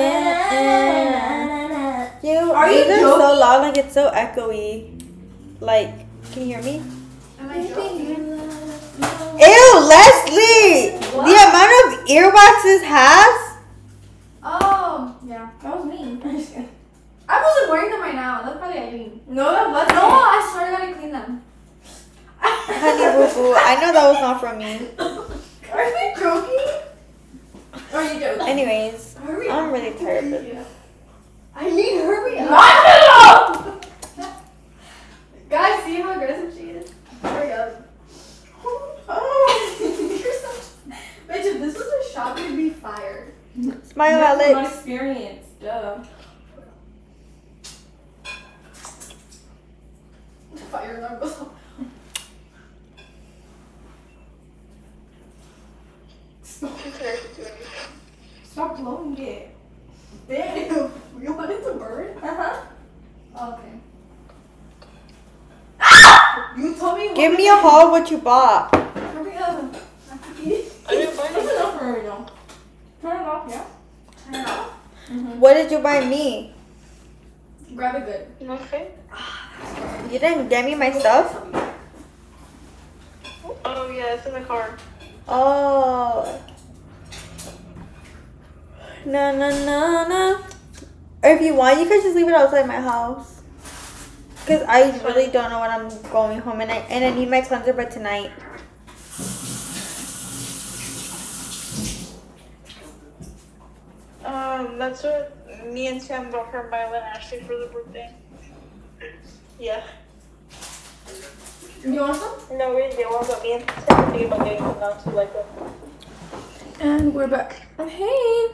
Yeah. You. Are you these are so joking? loud, like it's so echoey. Like, can you hear me? Am I joking? Ew, Leslie! The amount of earwax this has? Oh, yeah. That was me. I wasn't wearing them right now. That's probably Eileen. No, that wasn't. No, I swear to God, I cleaned them. Honey boo boo, I know that was not from me. Are you joking? Are you joking? Anyways, Hurry I'm up. really tired of it. I need hurry up. Guys, see how aggressive she is? Hurry up. Oh, you're such. Bitch, if this was a shop, you'd be fired. Smile, That's my Alex. experience, duh. Fire alarm goes off. Stop. Stop blowing it. Damn. You want it to burn? Uh-huh. Okay. You told me. Give me a haul of what you bought. Hurry up. I have to eat. I didn't buy That's it. enough for right now. Turn it off, yeah? Turn it off. What did you buy me? Grab it good. Okay. You didn't get me my stuff? Oh yeah, it's in the car. Oh. No, no, no, no. Or if you want, you could just leave it outside my house. Because I really don't know when I'm going home. And I, and I need my cleanser by tonight. Um, that's what me and Sam bought for Milo and Ashley for the birthday. Yeah. You want some? No, we didn't get one, but me and Sam were thinking about getting one now too, like them. And we're back. Hey.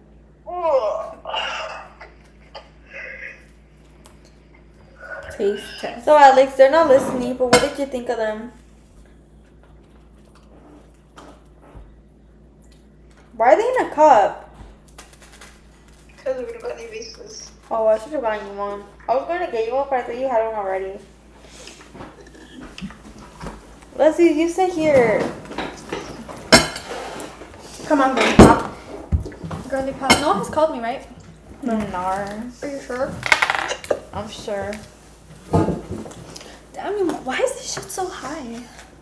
Taste test. So, Alex, they're not listening, but what did you think of them? Why are they in a cup? Because we would have got new vases. Oh, I should have gotten you one. I was going to get you one, but I thought you had one already. Leslie, you sit here. Come on, girl. Pop. Girly pop. No one has called me, right? Nar. Are you sure? I'm sure. I mean, why is this shit so high?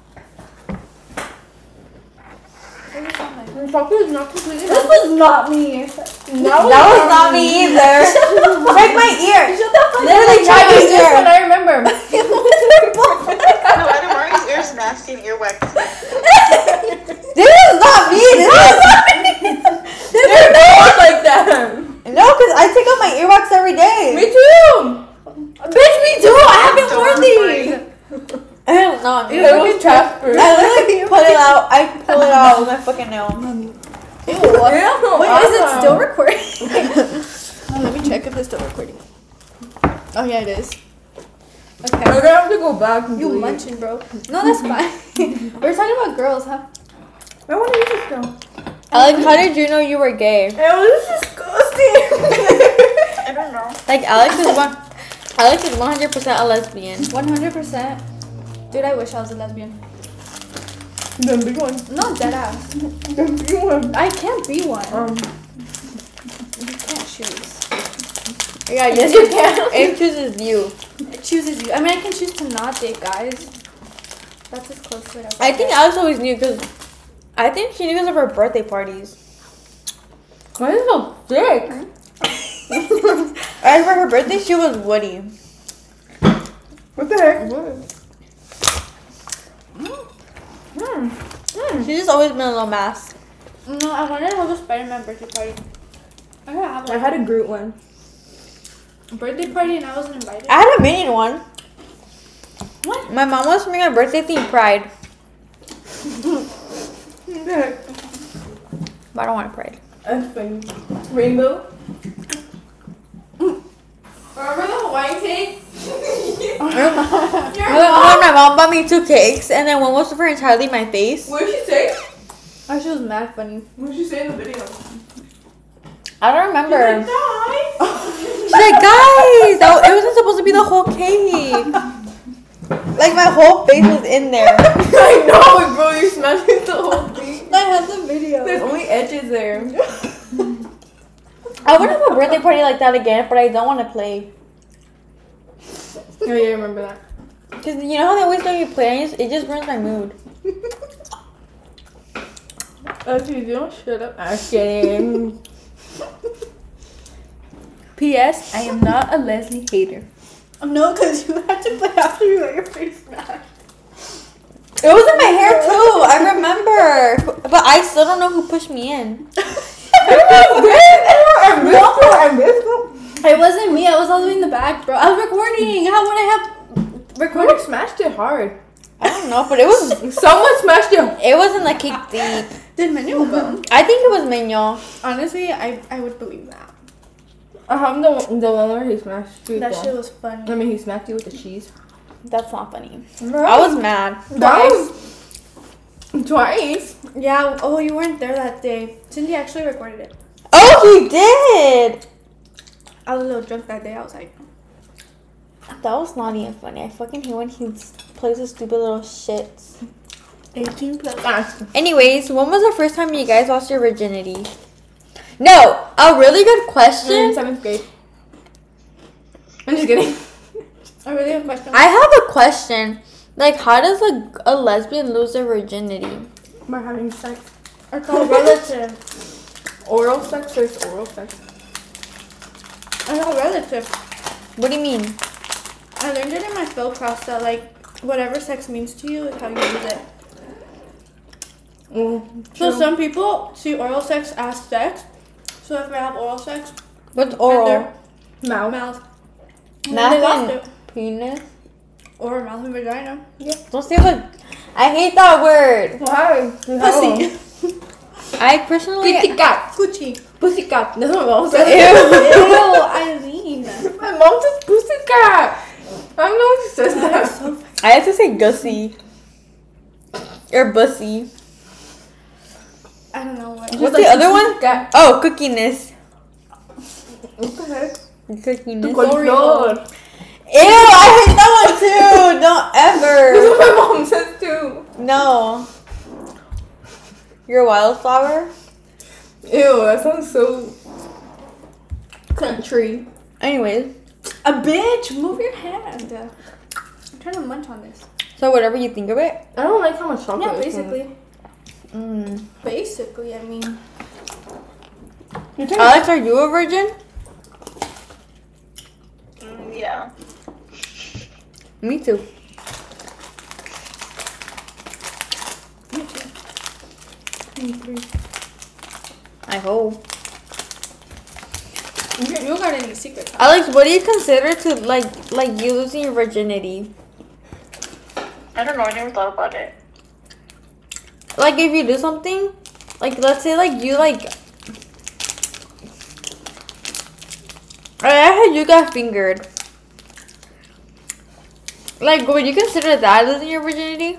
What is that like? The chocolate is not completely. This was not me. No, That was not me either. Check my ear. Literally, check my this one ear. I remember. No, Adam, Mario's ear's nasty and earwax. This is not me. This is this is Not like that. no, because I take out my earwax every day. Me too. Bitch, me too. I haven't Don't worn worry. these. Hell no. It was Casper. I literally pull it out. I pull it out with my fucking nail. Ew. Yeah, Wait, is it awesome. still recording? Oh, let me check if it's still recording. Oh yeah, it is. Okay. We're gonna have to go back. And You delete. munching, bro. No, that's fine. We're talking about girls, huh? I want to use this girl. Alex, how did you know you were gay? It was disgusting. I don't know. Like Alex is one. Alex is one hundred percent a lesbian. one hundred percent. Dude, I wish I was a lesbian. The big one. No, dead ass. The big one. I can't be one. Um. You can't choose. Yeah, yes you can. It chooses you. It chooses you. I mean, I can choose to not date guys. That's as close to it as I think Alex always knew because I think she knew because of her birthday parties. Why is it so thick? And for her birthday, she was Woody. What the heck? She's just always been a little mask. No, I wanted to have a Spider-Man birthday party. I gotta have I one. had a Groot one. birthday party and I wasn't invited. I had a Minion one. What? My mom wants to make a birthday themed Pride, What the heck? but I don't want a Pride. That's funny. Rainbow. Remember the Hawaiian cake? When my mom bought me two cakes, and then one was for entirely my face. What did she say? Oh, she was mad funny. What did she say in the video? I don't remember. Die. She's like, guys, that, it wasn't supposed to be the whole cake. Like my whole face was in there. I know, bro. You're smashing the whole thing. I had the video. There's only edges there. I would have a birthday party like that again, but I don't want to play. Oh yeah, I remember that. Cause you know how they always let me play, it just ruins my mood. Okay, you don't shut up. I'm kidding. P S. I am not a Leslie hater. No, because you had to play after you got your face smashed. It was in my hair too. I remember, but I still don't know who pushed me in. It wasn't me. I was all the way in the back, bro. I was recording. How would I have recorded? Who smashed it hard? I don't know, but it was. Someone smashed it. It wasn't like kick deep. Did Manuel go? I think it was Mignon. Honestly, I I would believe that. I'm the the one where he smashed you. That shit was fun. I mean, he smacked you with the cheese. That's not funny. Bro. I was mad. That was twice. Yeah. Oh, you weren't there that day. Cindy actually recorded it. Oh, he did. I was a little drunk that day. I was like, That was not even funny. I fucking hate when he plays his stupid little shits. eighteen plus. Ah, Anyways, when was the first time you guys lost your virginity? No, a really good in question. seventh grade. I'm just kidding. I really have a question. I have a question. Like, how does a, a lesbian lose their virginity? By having sex. It's all relative. Oral sex or is oral sex? It's all relative. What do you mean? I learned it in my phil class that like whatever sex means to you is how you use it. Mm, So true. some people see oral sex as sex. So if they have oral sex, What's and oral? their Mouth. mouth, and Mouth then they lost and it. penis? Or mouth and vagina. Don't say the. I hate that word. Why? Pussy. I personally. Pussycat. Gucci. Pussycat. That's what my mom Ew. said. Ew, Eileen. My mom says pussycat. I don't know who says That is that. so funny. I have to say gussy. Or bussy. I don't know what. What's the other one? Pussycat. Oh, cookiness. What the heck? Cookiness. Coliflor. Ew, I hate that one too. Don't That's ever. what my mom says too. No. You're a wildflower? Ew, that sounds so country. Anyways, A bitch, move your hand. I'm trying to munch on this. so whatever you think of it. I don't like how much chocolate. Yeah, is in it. basically. Mm. Basically, I mean. You take Alex, are you a virgin? Mm, yeah. Me too. I hope. You you got any secrets? Huh? Alex, what do you consider to like like you losing your virginity? I don't know. I never thought about it. Like if you do something, like let's say like you like I heard you got fingered. Like would you consider that losing your virginity?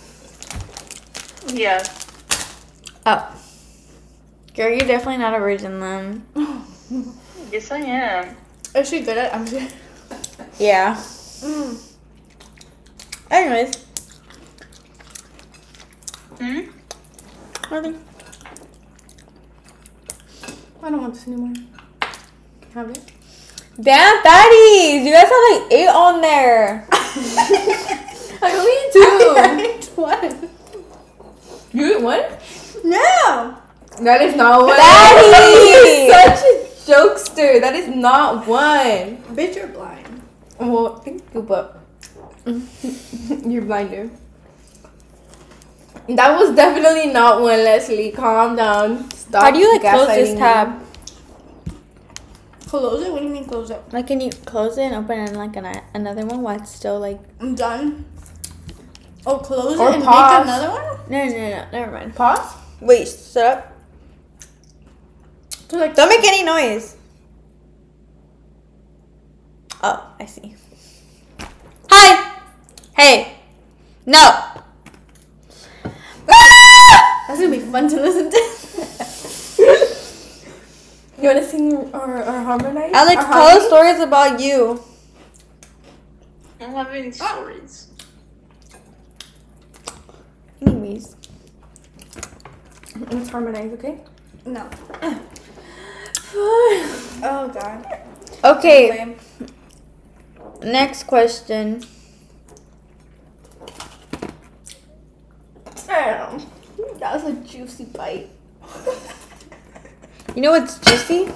Yeah. Oh. Girl, you're definitely not a virgin then. Yes, I am. Is she good at? I'm good. Yeah. Mm. Anyways. Hmm? Nothing. I don't want this anymore. Can I have it? Damn fatties! You guys have like eight on there. I only eat two. What? You eat one? No. That is not one. Daddy! You're such a jokester. That is not one. Bitch, you're blind. Well, thank you, but you're blinder. That was definitely not one, Leslie. Calm down. Stop. How do you like close this gaslighting me. tab? Close it? What do you mean close it? Like can you close it and open it like an, another one while it's still like I'm done. Oh, close Or it and pause. make another one? no no no, no never mind. Pause. Wait, shut up. So like, Don't make any noise. Oh, I see. Hi! Hey! No! that's gonna be fun to listen to. You want to sing or, or harmonize? Alex, Or tell harmony? us stories about you. I don't have any stories. Anyways. Let's harmonize, okay? No. Oh god. Okay, Lame. next question. Damn. That was a juicy bite. You know what's juicy?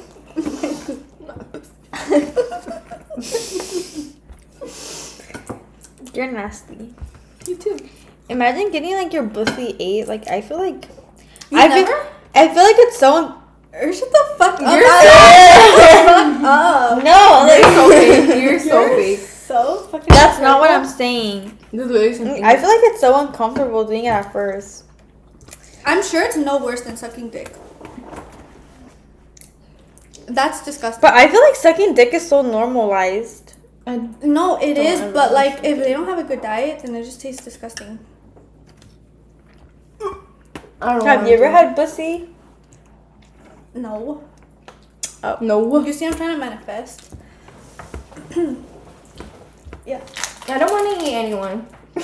You're nasty. You too. Imagine getting like your pussy ate. Like I feel like You I never? feel I feel like it's so Or shut the fuck up. You're Fuck up. No, You're like, so fake. You're so You're fake. So fucking. that's not what I'm saying. This is literally something. I feel like it's so uncomfortable doing it at first. I'm sure it's no worse than sucking dick. That's disgusting. But I feel like sucking dick is so normalized. I, No, it Don't is, ever but do like suck if they don't have a good diet, then it just tastes disgusting. I don't Have want you ever to. had pussy? No. No. You see, I'm trying to manifest. Yeah. I don't want to eat anyone.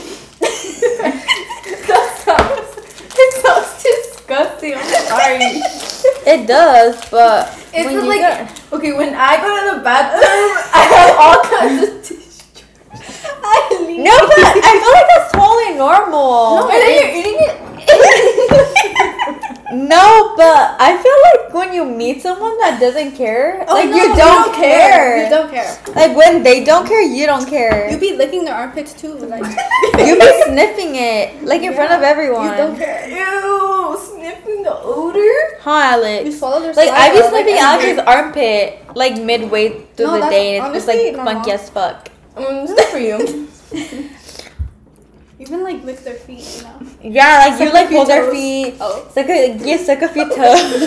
that sounds. It sounds disgusting. I'm sorry. It does, but It's when just you like get- okay, when I go to the bathroom, I have all kinds of tissue. no, but I feel like that's totally normal. And then you're eating it. No, but I feel like when you meet someone that doesn't care, Oh, like no, you don't care. You don't care. Like when they don't care, you don't care. You be licking their armpits too, like. You be sniffing it, like in front of everyone. You don't care. Ew, sniffing the odor. Huh, You Alex? swallow their Like I be saliva, sniffing like, Alex's armpit like midway through No, the that's day, and it's just honestly like normal. funky as fuck. Um, it's good for you. Even like lick their feet, you know. Yeah, like you Suck a like few hold their toes. feet. Oh. Suck a, yeah, suck a few toes.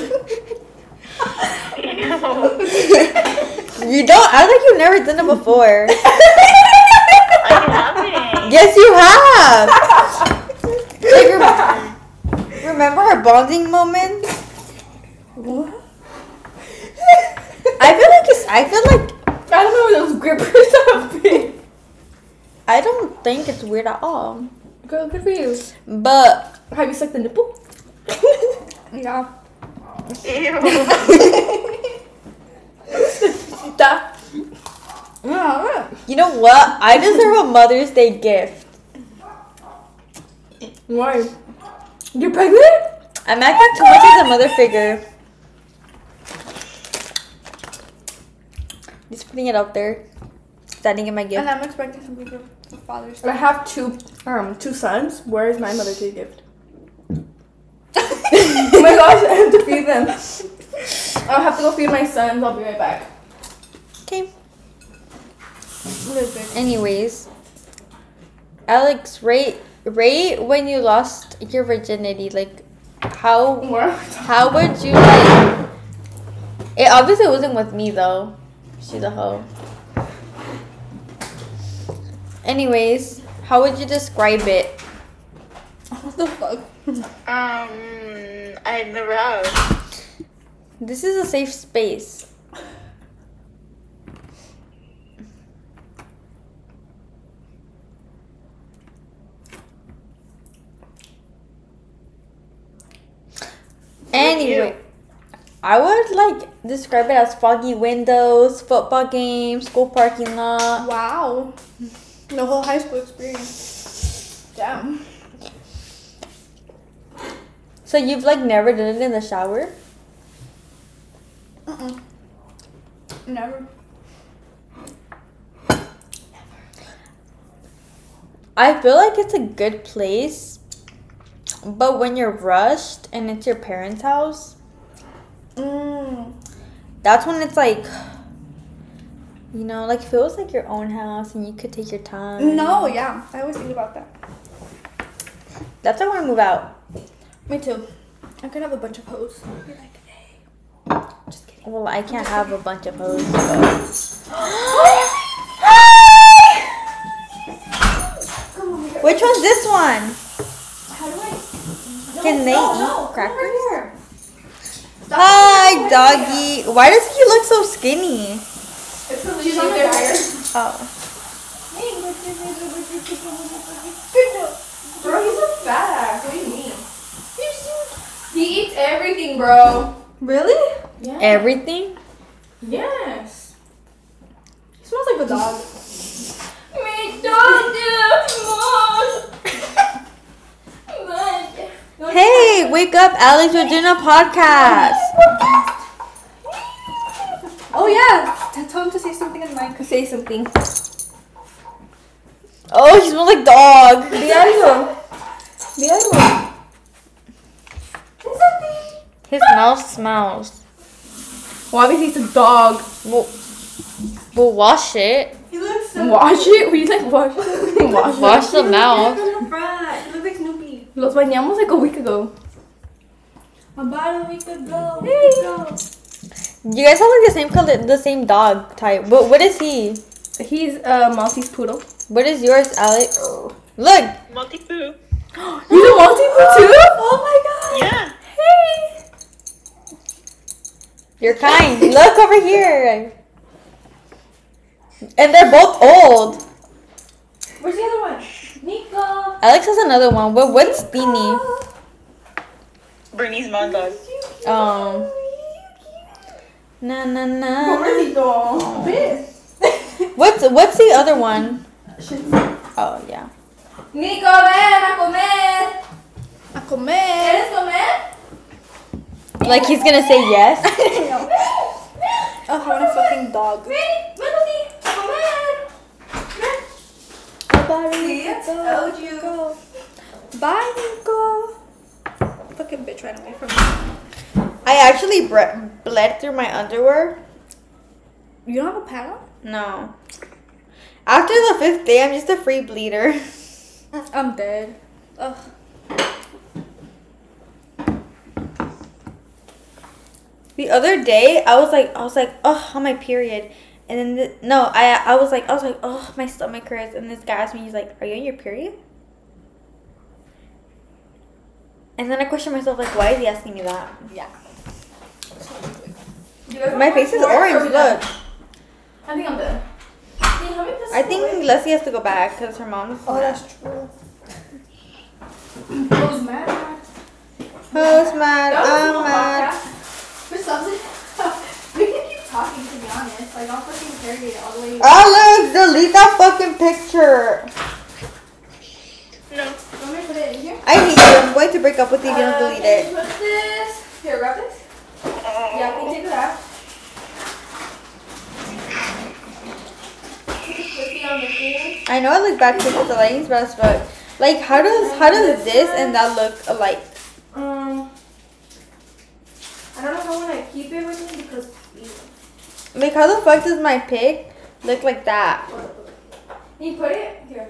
You don't? I think you've never done it before. I haven't. Yes, you have. Like, rem- remember our bonding moments? What? I feel like it's. I feel like I don't know where those grippers have been. I don't think it's weird at all. Girl, good for you. But Have you sucked the nipple? Yeah. Ew. That. Yeah. you know what? I deserve a Mother's Day gift. Why? You're pregnant? I'm acting too much as a mother figure. Just putting it out there. Standing in my gift. And I'm expecting something for for Father's I Day. have two um two sons. Where is my Mother's Day gift? Oh my gosh, I have to feed them. I'll have to go feed my sons. I'll be right back. Okay. Listen. Anyways, Alex, rate rate when you lost your virginity. Like, how What? how would you like? It obviously wasn't with me though. She's a hoe. Anyways, how would you describe it? What the fuck? Um, I never have. This is a safe space. Anyway, I would like describe it as foggy windows, football games, school parking lot. Wow. The whole high school experience. Damn. So you've like never done it in the shower? Uh-uh. Never. I feel like it's a good place, but when you're rushed and it's your parents' house, Mm. that's when it's like, you know, like if it was like your own house and you could take your time. No, yeah. I always think about that. That's why I want to move out. Me too. I could have a bunch of hoes. Be like, hey. Just kidding. Well, I can't have a bunch of hoes. So. Which one's this one? How do I? Can they no, eat no, crackers? Come over here. Hi, doggy. Why does he look so skinny? She's on a diet. Oh. Bro, he's a fat ass. What do you mean? He eats everything, bro. Really? Yeah. Everything? Yes. He smells like a dog. Me don't Hey, wake up, Alex. We're doing a podcast. Oh yeah. T- Tell him to say something in the mic. Say something. Oh, he smells like dog. Di algo. Di algo. His mouth smells. Well, obviously it's a dog. We'll, we'll wash it. He looks so Wash it? We like wash it. Wash it. Wash the mouth. Look in the front. He looks like Snoopy. Los bañamos like a week ago. About a week ago. Week ago. You guys have like the same color, the same dog type. What what is he? He's a Maltese poodle. What is yours, Alex? Look. Multi-poo. He's a Maltese too? Oh my god. Yeah. Hey. You're kind. Look over here. And they're both old. Where's the other one? Nico. Alex has another one. What what's Beanie? Bernie's mom dog. Um. Na na na. Pobrecito. ¿Ves? What's what's the other one? Oh yeah. Nico, ven a comer. A comer. ¿Quieres comer? Like he's gonna say yes. Oh, I want a fucking dog. Ven, ven así, a comer. Ven. See, I told you. Go. Bye, Nico. Fucking bitch ran away from me. I actually bre- bled through my underwear. You don't have a pad on? No. After the fifth day, I'm just a free bleeder. I'm dead. Ugh. The other day, I was like, I was like, oh, on my period, and then the, no, I I was like, I was like, oh, my stomach hurts, and this guy asked me, he's like, are you on your period? And then I questioned myself, like, why is he asking me that? Yeah. My face is orange. Look, I think I'm done. Can you help me put I some think away? Leslie has to go back because her mom's. Oh, that's true. Who's mad? Who's mad? That was a I'm little mad. podcast. For something. We can keep talking, to be honest. Like, I'll fucking carry it all the way. Alex, delete that fucking picture. No. You want me to put it in here? I hate you. I'm going to break up with you if you don't Uh, delete can it. you put this? Here, grab this. Yeah, can you take that? Put it on the thing. I know I look bad because the lighting's bad as fuck. Like, how does how does this and that look alike? Um, I don't know how I want to keep it with me because. Like, how the fuck does my pic look like that? Can you put it here?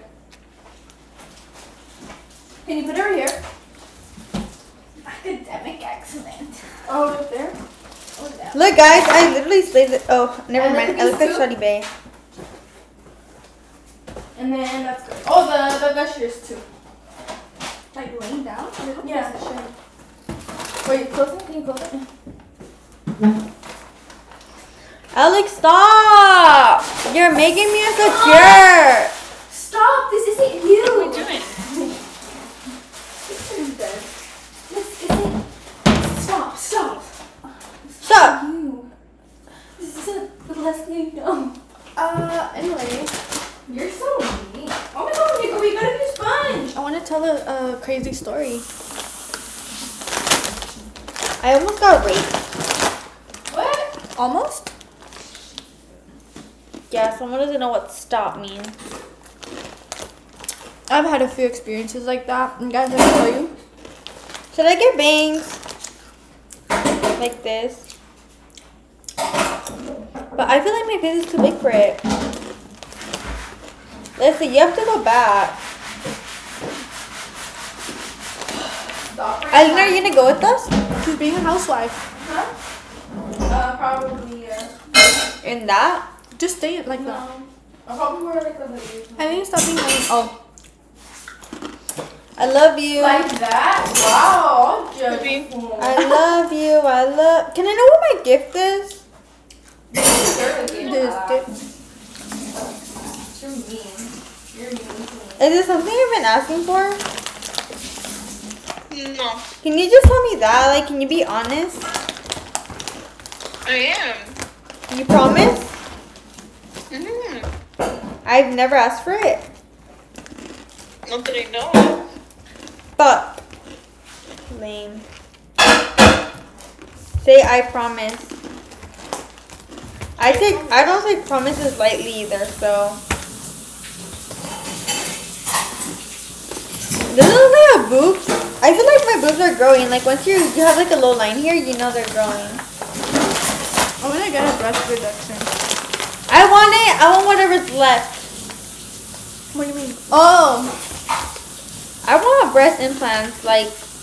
Can you put it over here? Academic excellent. Oh, right there. Oh, that. Look, guys, I literally slaved it. Oh, never And mind. look I at look like these two. Shawty Bay. And then that's good. Oh, the the gushers too. Like laying down? Yeah. Wait, close it. Can you close it? Alex, stop! You're making me insecure. Stop! This isn't you. What are we doing? This isn't dead. This isn't. Stop! Stop! Stop. You. This isn't the Leslie. No. Uh, anyway, You're so mean. Oh my god, Nico, we gotta do sponge. I want to tell a, a crazy story. I almost got raped. What? Almost? Yeah, someone doesn't know what stop means. I've had a few experiences like that. And guys, let me tell you. Should I get bangs? Like this? But I feel like my face is too big for it. Listen, you have to go back. Stop right Alina, are you gonna go with us? She's being a housewife. Huh? Uh, probably, yeah. In that? Just stay it like that. No. I'll probably wear like a hoodie. I need to stop being lame. Oh. I love you. Like that? Wow. I'll judge Could be. you. I love you. I love. Can I know what my gift is? This This, this. You're mean. You're mean to me. Is it something you've been asking for? No. Can you just tell me that? Like, can you be honest? I am. You promise? Mm-hmm. I've never asked for it. Not that I know. Fuck. Lame. Say I promise. I take I don't take promises lightly either, so. Does it look like a boob? I feel like my boobs are growing. Like once you you have like a low line here, you know they're growing. I'm gonna get a breast reduction. I want it. I want whatever's left. What do you mean? Oh. I want breast implants, like.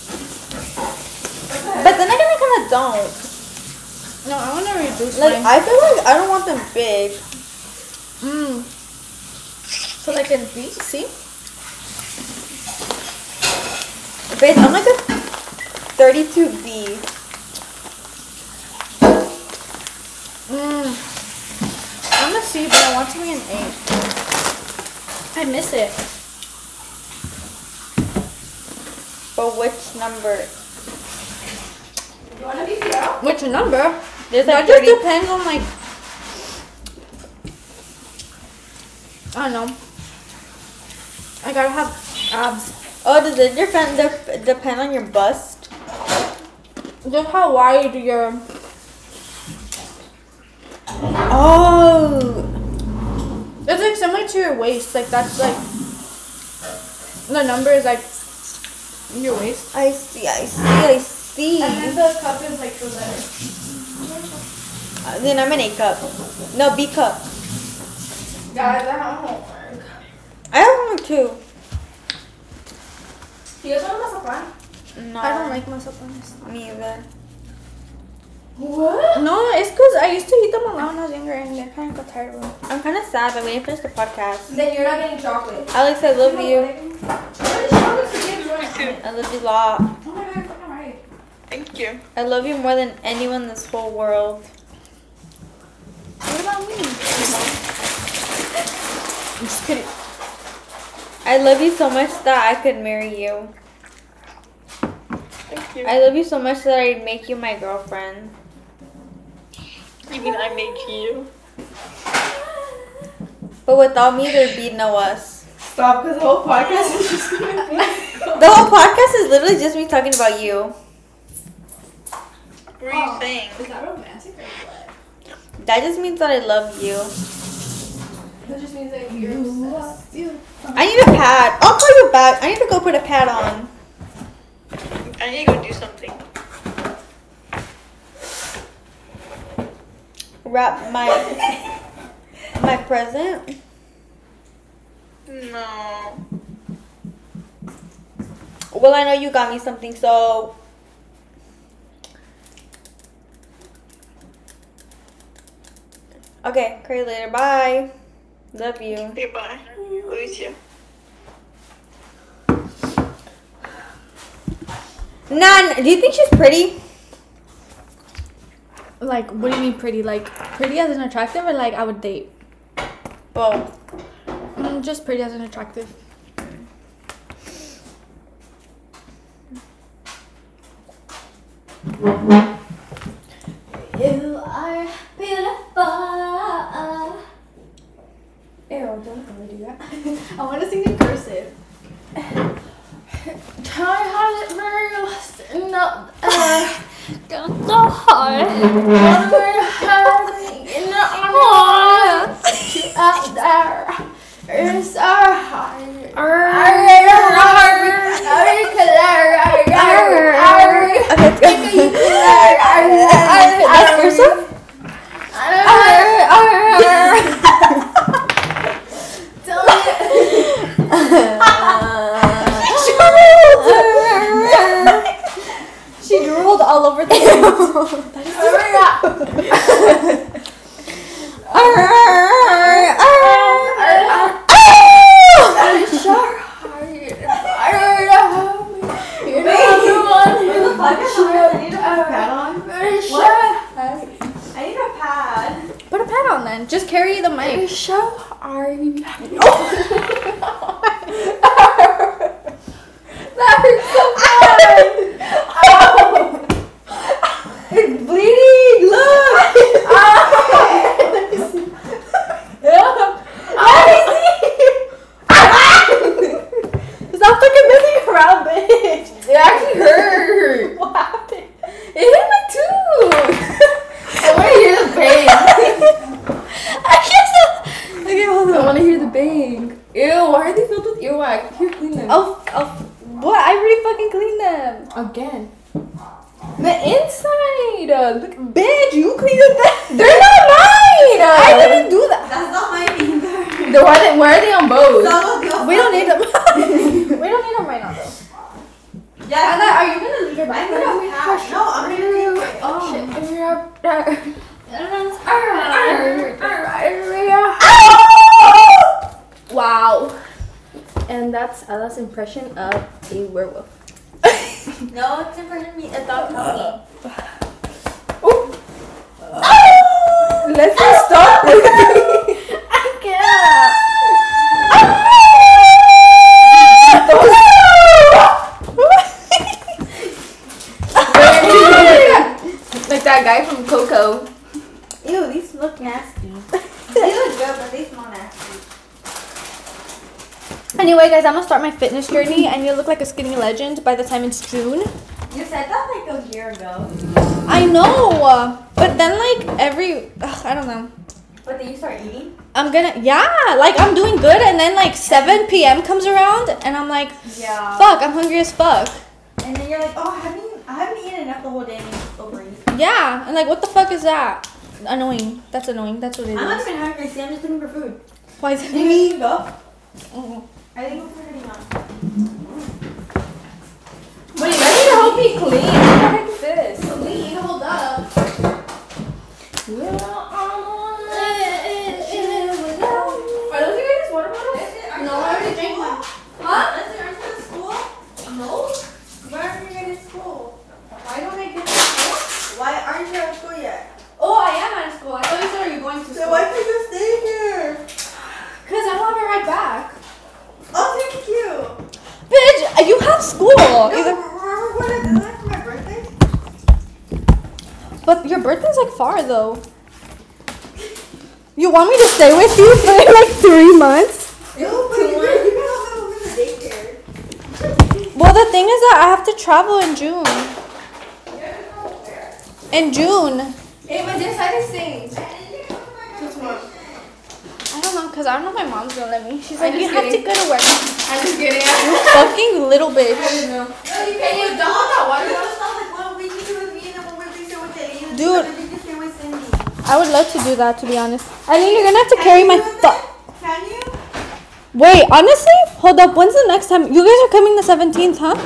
But then I kind of don't. No, I want to reduce Like, mine. I feel like I don't want them big. Mm. So like in B, see? Babe, I'm like a thirty-two B. Mm. I'm a C, but I want to be an A. I miss it. But which number? You wanna be zero? Which number? There's That like just thirty. depends on like. I don't know. I gotta have abs. Oh, does it depend, dep- depend on your bust? Just how wide your. Oh. It's like similar to your waist. Like that's like. The number is like. Your waist. I see, I see, I see. And then the cup is like the letter. Uh, then I'm an A cup. No, B cup. Guys, I have homework. I have one too. Do you guys want to mess No. I don't like myself honest. Me either. What? No, it's because I used to eat them a lot when I was younger and I kind of got tired of them. I'm kind of sad that we didn't finish the podcast. Then you're not getting chocolate. Alex, I love you. What is chocolate for kids? I love you a lot. Oh my god, you're fucking right. Thank you. I love you more than anyone in this whole world. What about me? I'm just kidding. I love you so much that I could marry you. Thank you. I love you so much that I'd make you my girlfriend. You mean I make you? But without me, there'd be no us. Stop, because the whole podcast is just gonna be. The whole podcast is literally just me talking about you. What are you saying? Is that romantic or what? That just means that I love you. That just means that you're obsessed. I need a pad. I'll call you back. I need to go put a pad on. I need to go do something. Wrap my my present. No. Well, I know you got me something, so okay. Cry later. Bye. Love you. Okay, bye. Lose you. Nan, do you think she's pretty? Like, what do you mean pretty? Like, pretty as an attractive or like I would date? Both. Mm, just pretty as an attractive. You are beautiful. Ew, don't ever do that. I want to sing in cursive. Try how it burst in the air. Got so hard. Whatever happening in the air. You out there. It's our heart. That's cursive? She drooled all over the I need a pad. Put a pad on then. Just carry the mic. So are you? That hurts so bad. Oh. It's bleeding. Look. Stop fucking messing around, bitch. It actually hurt. What happened? It hit my tooth. I want to hear the bang. I can't. Okay, hold I on. want to hear the bang. Ew, why are they filled with earwax? Here, clean them. Oh, oh, what? I already fucking cleaned them. that's Ella's impression of a werewolf. No, it's in front of me. A dog me. Let's just stop. I can't. Like that guy from Coco. Ew, these look nasty. They look good, but they smell nasty. Anyway, guys, I'm gonna start my fitness journey. I need to look like a skinny legend by the time it's June. You said that like a year ago. I know, uh, but then like every, ugh, I don't know. But then you start eating? I'm gonna, yeah, like I'm doing good, and then like seven p.m. comes around, and I'm like, Yeah. fuck, I'm hungry as fuck. And then you're like, oh, I haven't, I haven't eaten enough the whole day, and you just overeat. Yeah, and like, what the fuck is that? Annoying. That's annoying. That's what it I'm not is. even hungry. See, I'm just looking for food. Why is it Do you need to go? Mm. I think we're pretty on. Wait, I need to help me clean. What the heck is this? Clean, hold up. Are those you guys' water bottles? No, I already drank one. Huh? Listen, aren't you at school? No? Why aren't you going to school? Why don't I get to school? Why aren't you at school yet? Oh, I am out of school. I thought you said, are you going to So school? why can't you stay here? Because I don't have it right back. Oh, thank you. Bitch, you have school. No, Either, remember when I did that for my birthday? but your birthday's like far though. You want me to stay with you for like three months? Ew, but you can you can help me with the daycare. Well, the thing is that I have to travel in June. In June. Hey, but this side is same. I don't know, because I don't know if my mom's gonna let me. She's I'm like, you just have to kidding. go to work. I'm just kidding. You fucking little bitch. No, you can't. You don't want that water bottle. Dude. I would love to do that, to be honest. I mean, you're gonna have to carry my fu- Can you? Wait, honestly? Hold up. When's the next time? You guys are coming the seventeenth, huh?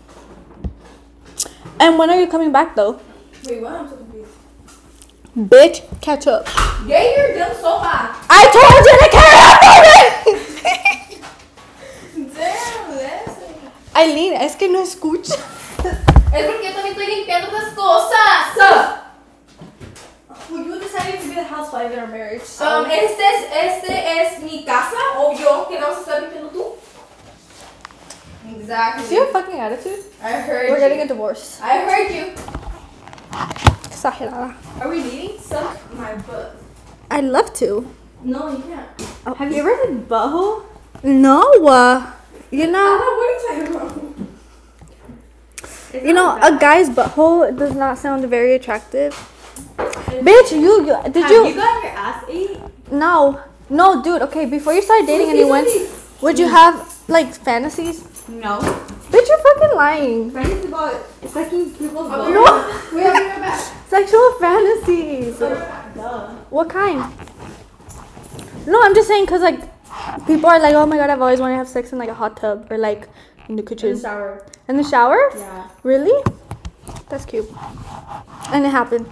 And when are you coming back, though? Wait, what? I'm so confused. Bitch, catch up. Yeah, you're done so fast. I told you to carry up on it! Damn, that's. Aileen, es que no escucha. Es porque yo también estoy limpiando las cosas. Well, you decided to be the housewife in our marriage. So. Um, este es, este es mi casa, obvio, que vamos a estar limpiando tú. Exactly. Do you have fucking attitude? I heard We're you. getting a divorce. I heard you. Exagerada. Are we leaving? Suck my butt. I'd love to. No, you can't. Oh. Have you ever been butthole? No, uh, you know, What are you talking about? you know, a guy's butthole does not sound very attractive. Bitch, you, you did Have you? you got your ass ate? No, no, dude. Okay, before you started dating anyone, would you have like fantasies? No. Bitch, you're fucking lying. Fantasy about sucking people's Oh, balls. No, We have to go back. sexual fantasies. Duh. What kind? No, I'm just saying because like people are like, oh my god, I've always wanted to have sex in like a hot tub or like in the kitchen. shower. In the shower? Yeah. Really? That's cute. And it happened.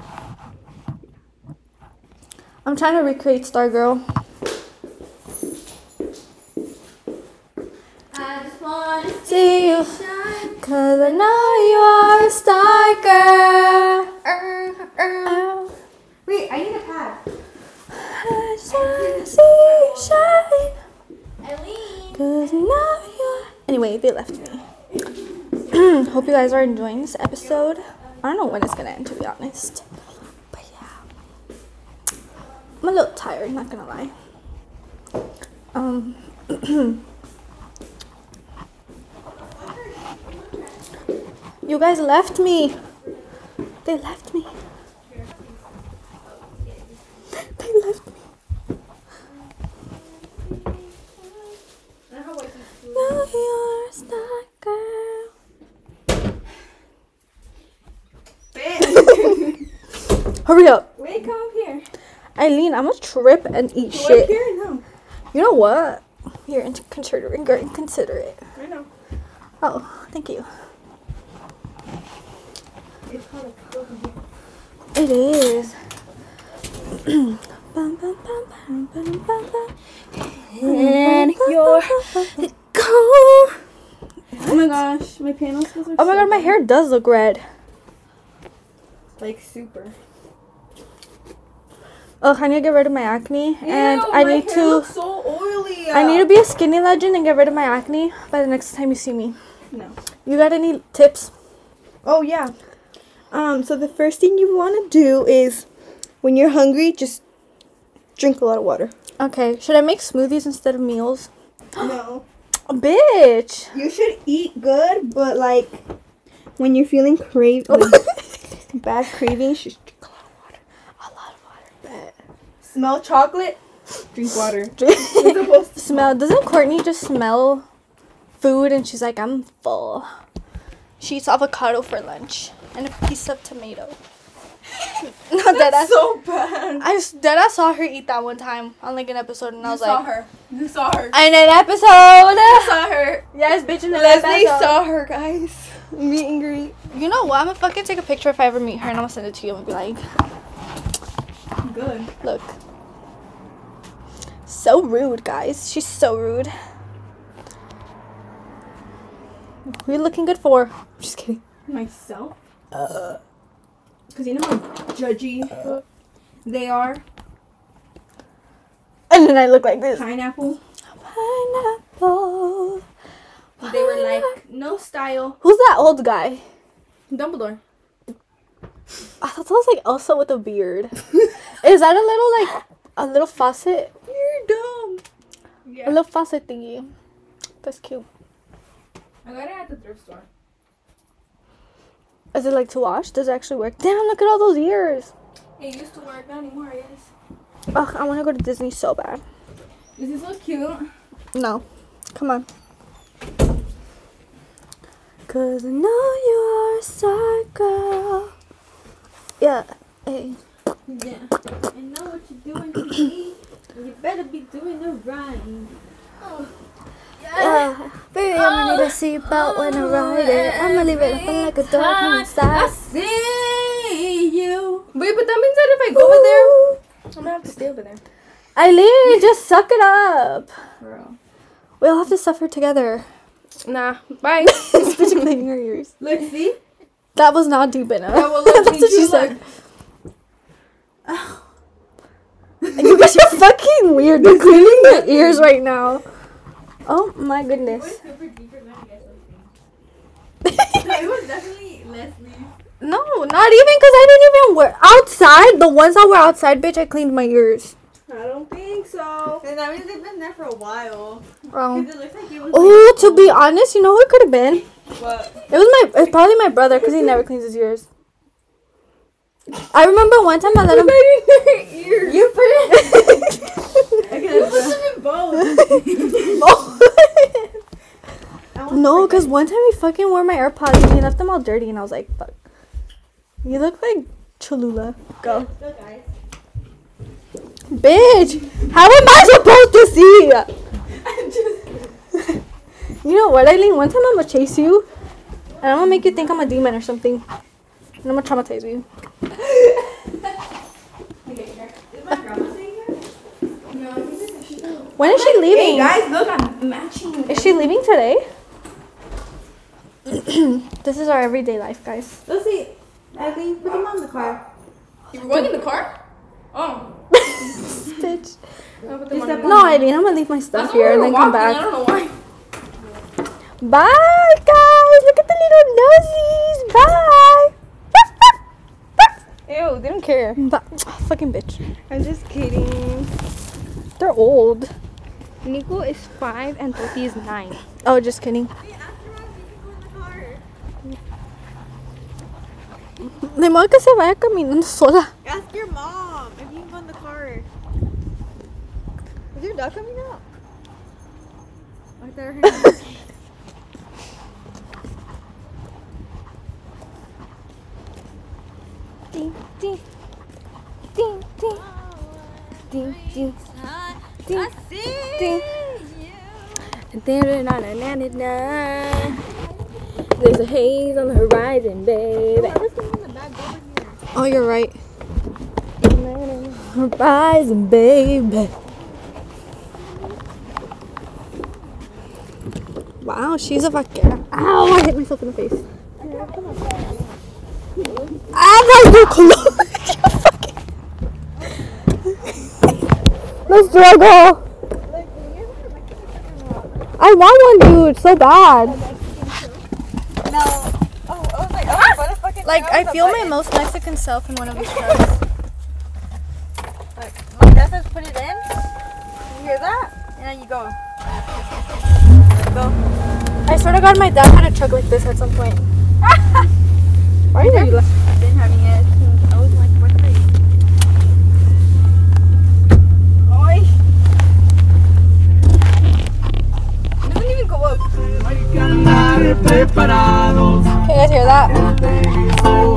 I'm trying to recreate Stargirl. I just want to See you, shine. cause I know you are a star girl. Uh, uh. Wait, I need a pad. I just wanna see you shine, Eileen. cause I know you are. Anyway, they left me. Hope you guys are enjoying this episode. I don't know when it's gonna end, to be honest. But yeah. I'm a little tired, not gonna lie. Um. You guys left me. They left me. They left me. Now you're a star girl. Hurry up. Wait, come up here. Eileen, I'm gonna trip and eat Come up shit. here? No. You know what? You're inconsiderate. You're inconsiderate. I know. Oh, thank you. It's called a coconut. It is. Bum, bum, bum, bum, bum, bum, bum. And you're gone. gosh, my panel skills are Oh my so god, my bad. hair does look red. Like super. Oh, I need to get rid of my acne, and Ew, I my need hair to. looks so oily. I need to be a skinny legend and get rid of my acne by the next time you see me. No. You got any tips? Oh yeah. Um. So the first thing you want to do is, when you're hungry, just drink a lot of water. Okay, should I make smoothies instead of meals? No. Oh, bitch. You should eat good, but like when you're feeling crave like, bad cravings, just drink a lot of water. A lot of water. Smell chocolate, drink water. Bet. Smell. Doesn't Courtney just smell food and she's like, I'm full? She eats avocado for lunch and a piece of tomato. No, that I, so bad. I s- that I saw her eat that one time on like an episode, and I You was saw like, her. You saw her. in an episode. You saw her. Yes, bitch, in an Leslie episode. saw her, guys. Meet and greet. You know what? I'm gonna fucking take a picture if I ever meet her, and I'm gonna send it to you and be like, Good. look. So rude, guys. She's so rude. Who are you looking good for? Just kidding. Myself. Because you know how judgy they are. And then I look like this. Pineapple. Pineapple. They were like, no style. Who's that old guy? Dumbledore. I thought that was like Elsa with a beard. Is that a little like a little faucet? You're dumb. A little faucet thingy. That's cute. I got it at the thrift store. Is it like to wash? Does it actually work? Damn, look at all those ears. It used to work, not anymore, I guess. Ugh, I want to go to Disney so bad. Does this look cute? No. Come on. Cause I know you are a star girl. Yeah. Hey. Yeah. I know what you're doing to me. You better be doing it right. Yeah. Baby, I'm gonna need a seatbelt when I ride it. I'm gonna leave it open like a door come inside. See you. Wait, but that means that if I go over there, I'm gonna have to stay over there. Eileen, just suck it up. Bro. We all have to suffer together. Nah. Bye. It's bitch cleaning her ears. Look, see? That was not deep enough. That will look That's what she you said. like- You guys are fucking weird. You're cleaning your ears right now. Oh my goodness. It was definitely Leslie's. No, not even because I didn't even wear outside. The ones that were outside, bitch, I cleaned my ears. I don't think so. And that means they've been there for a while. Um, It looks like it was. oh, to be honest, you know who it could have been? What? It was my, it's probably my brother because he never cleans his ears. I remember one time I let him. You put it. You put them in both. No, because one time he fucking wore my AirPods and he left them all dirty, and I was like, fuck. You look like Cholula. Go. Look, guys. Bitch, how am I supposed to see? I'm just. You know what, Eileen? One time I'm gonna chase you, and I'm gonna make you think I'm a demon or something. And I'm gonna traumatize you. Is my grandma staying here? No, I think she's When is she leaving? Hey guys, look, I'm matching. Is she leaving today? This is our everyday life, guys. Let's see. I think put them on the car. You were going in the car? Oh. Bitch. I'll put them on the No, Eileen, I'm gonna leave my stuff here and then come I back. don't know why. Bye, guys. Look at the little nosies. Bye. Ew, they don't care. Bye. Fucking bitch. I'm just kidding. They're old. Nico is five and Toti is nine. Oh, just kidding. Le modo que se vaya caminando sola. Ask your mom if you can go in the car. Is your dog coming out? Right there. Ding, ding. Ding, ding. Ding, ding. Ding, ding. There's a haze on the horizon, baby. Oh, you're right. Horizon, baby. Wow. Ow, she's a vaquera. Ow, I hit myself in the face. Ah, that's your clothes. Let's struggle. I want one, dude, so bad. No. Oh, I was like, oh, what a fucking. Like, I feel my most Mexican self in one of these shirts. Like, my dad says put it in. You hear that? And then you go. Go. I swear to God, my dad had a truck like this at some point. Why are you laughing? I've been having it since I was like fourth grade. Oi. It doesn't even go up. Can you guys hear that?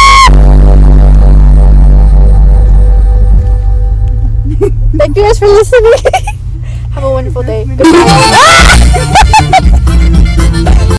Thank you guys for listening.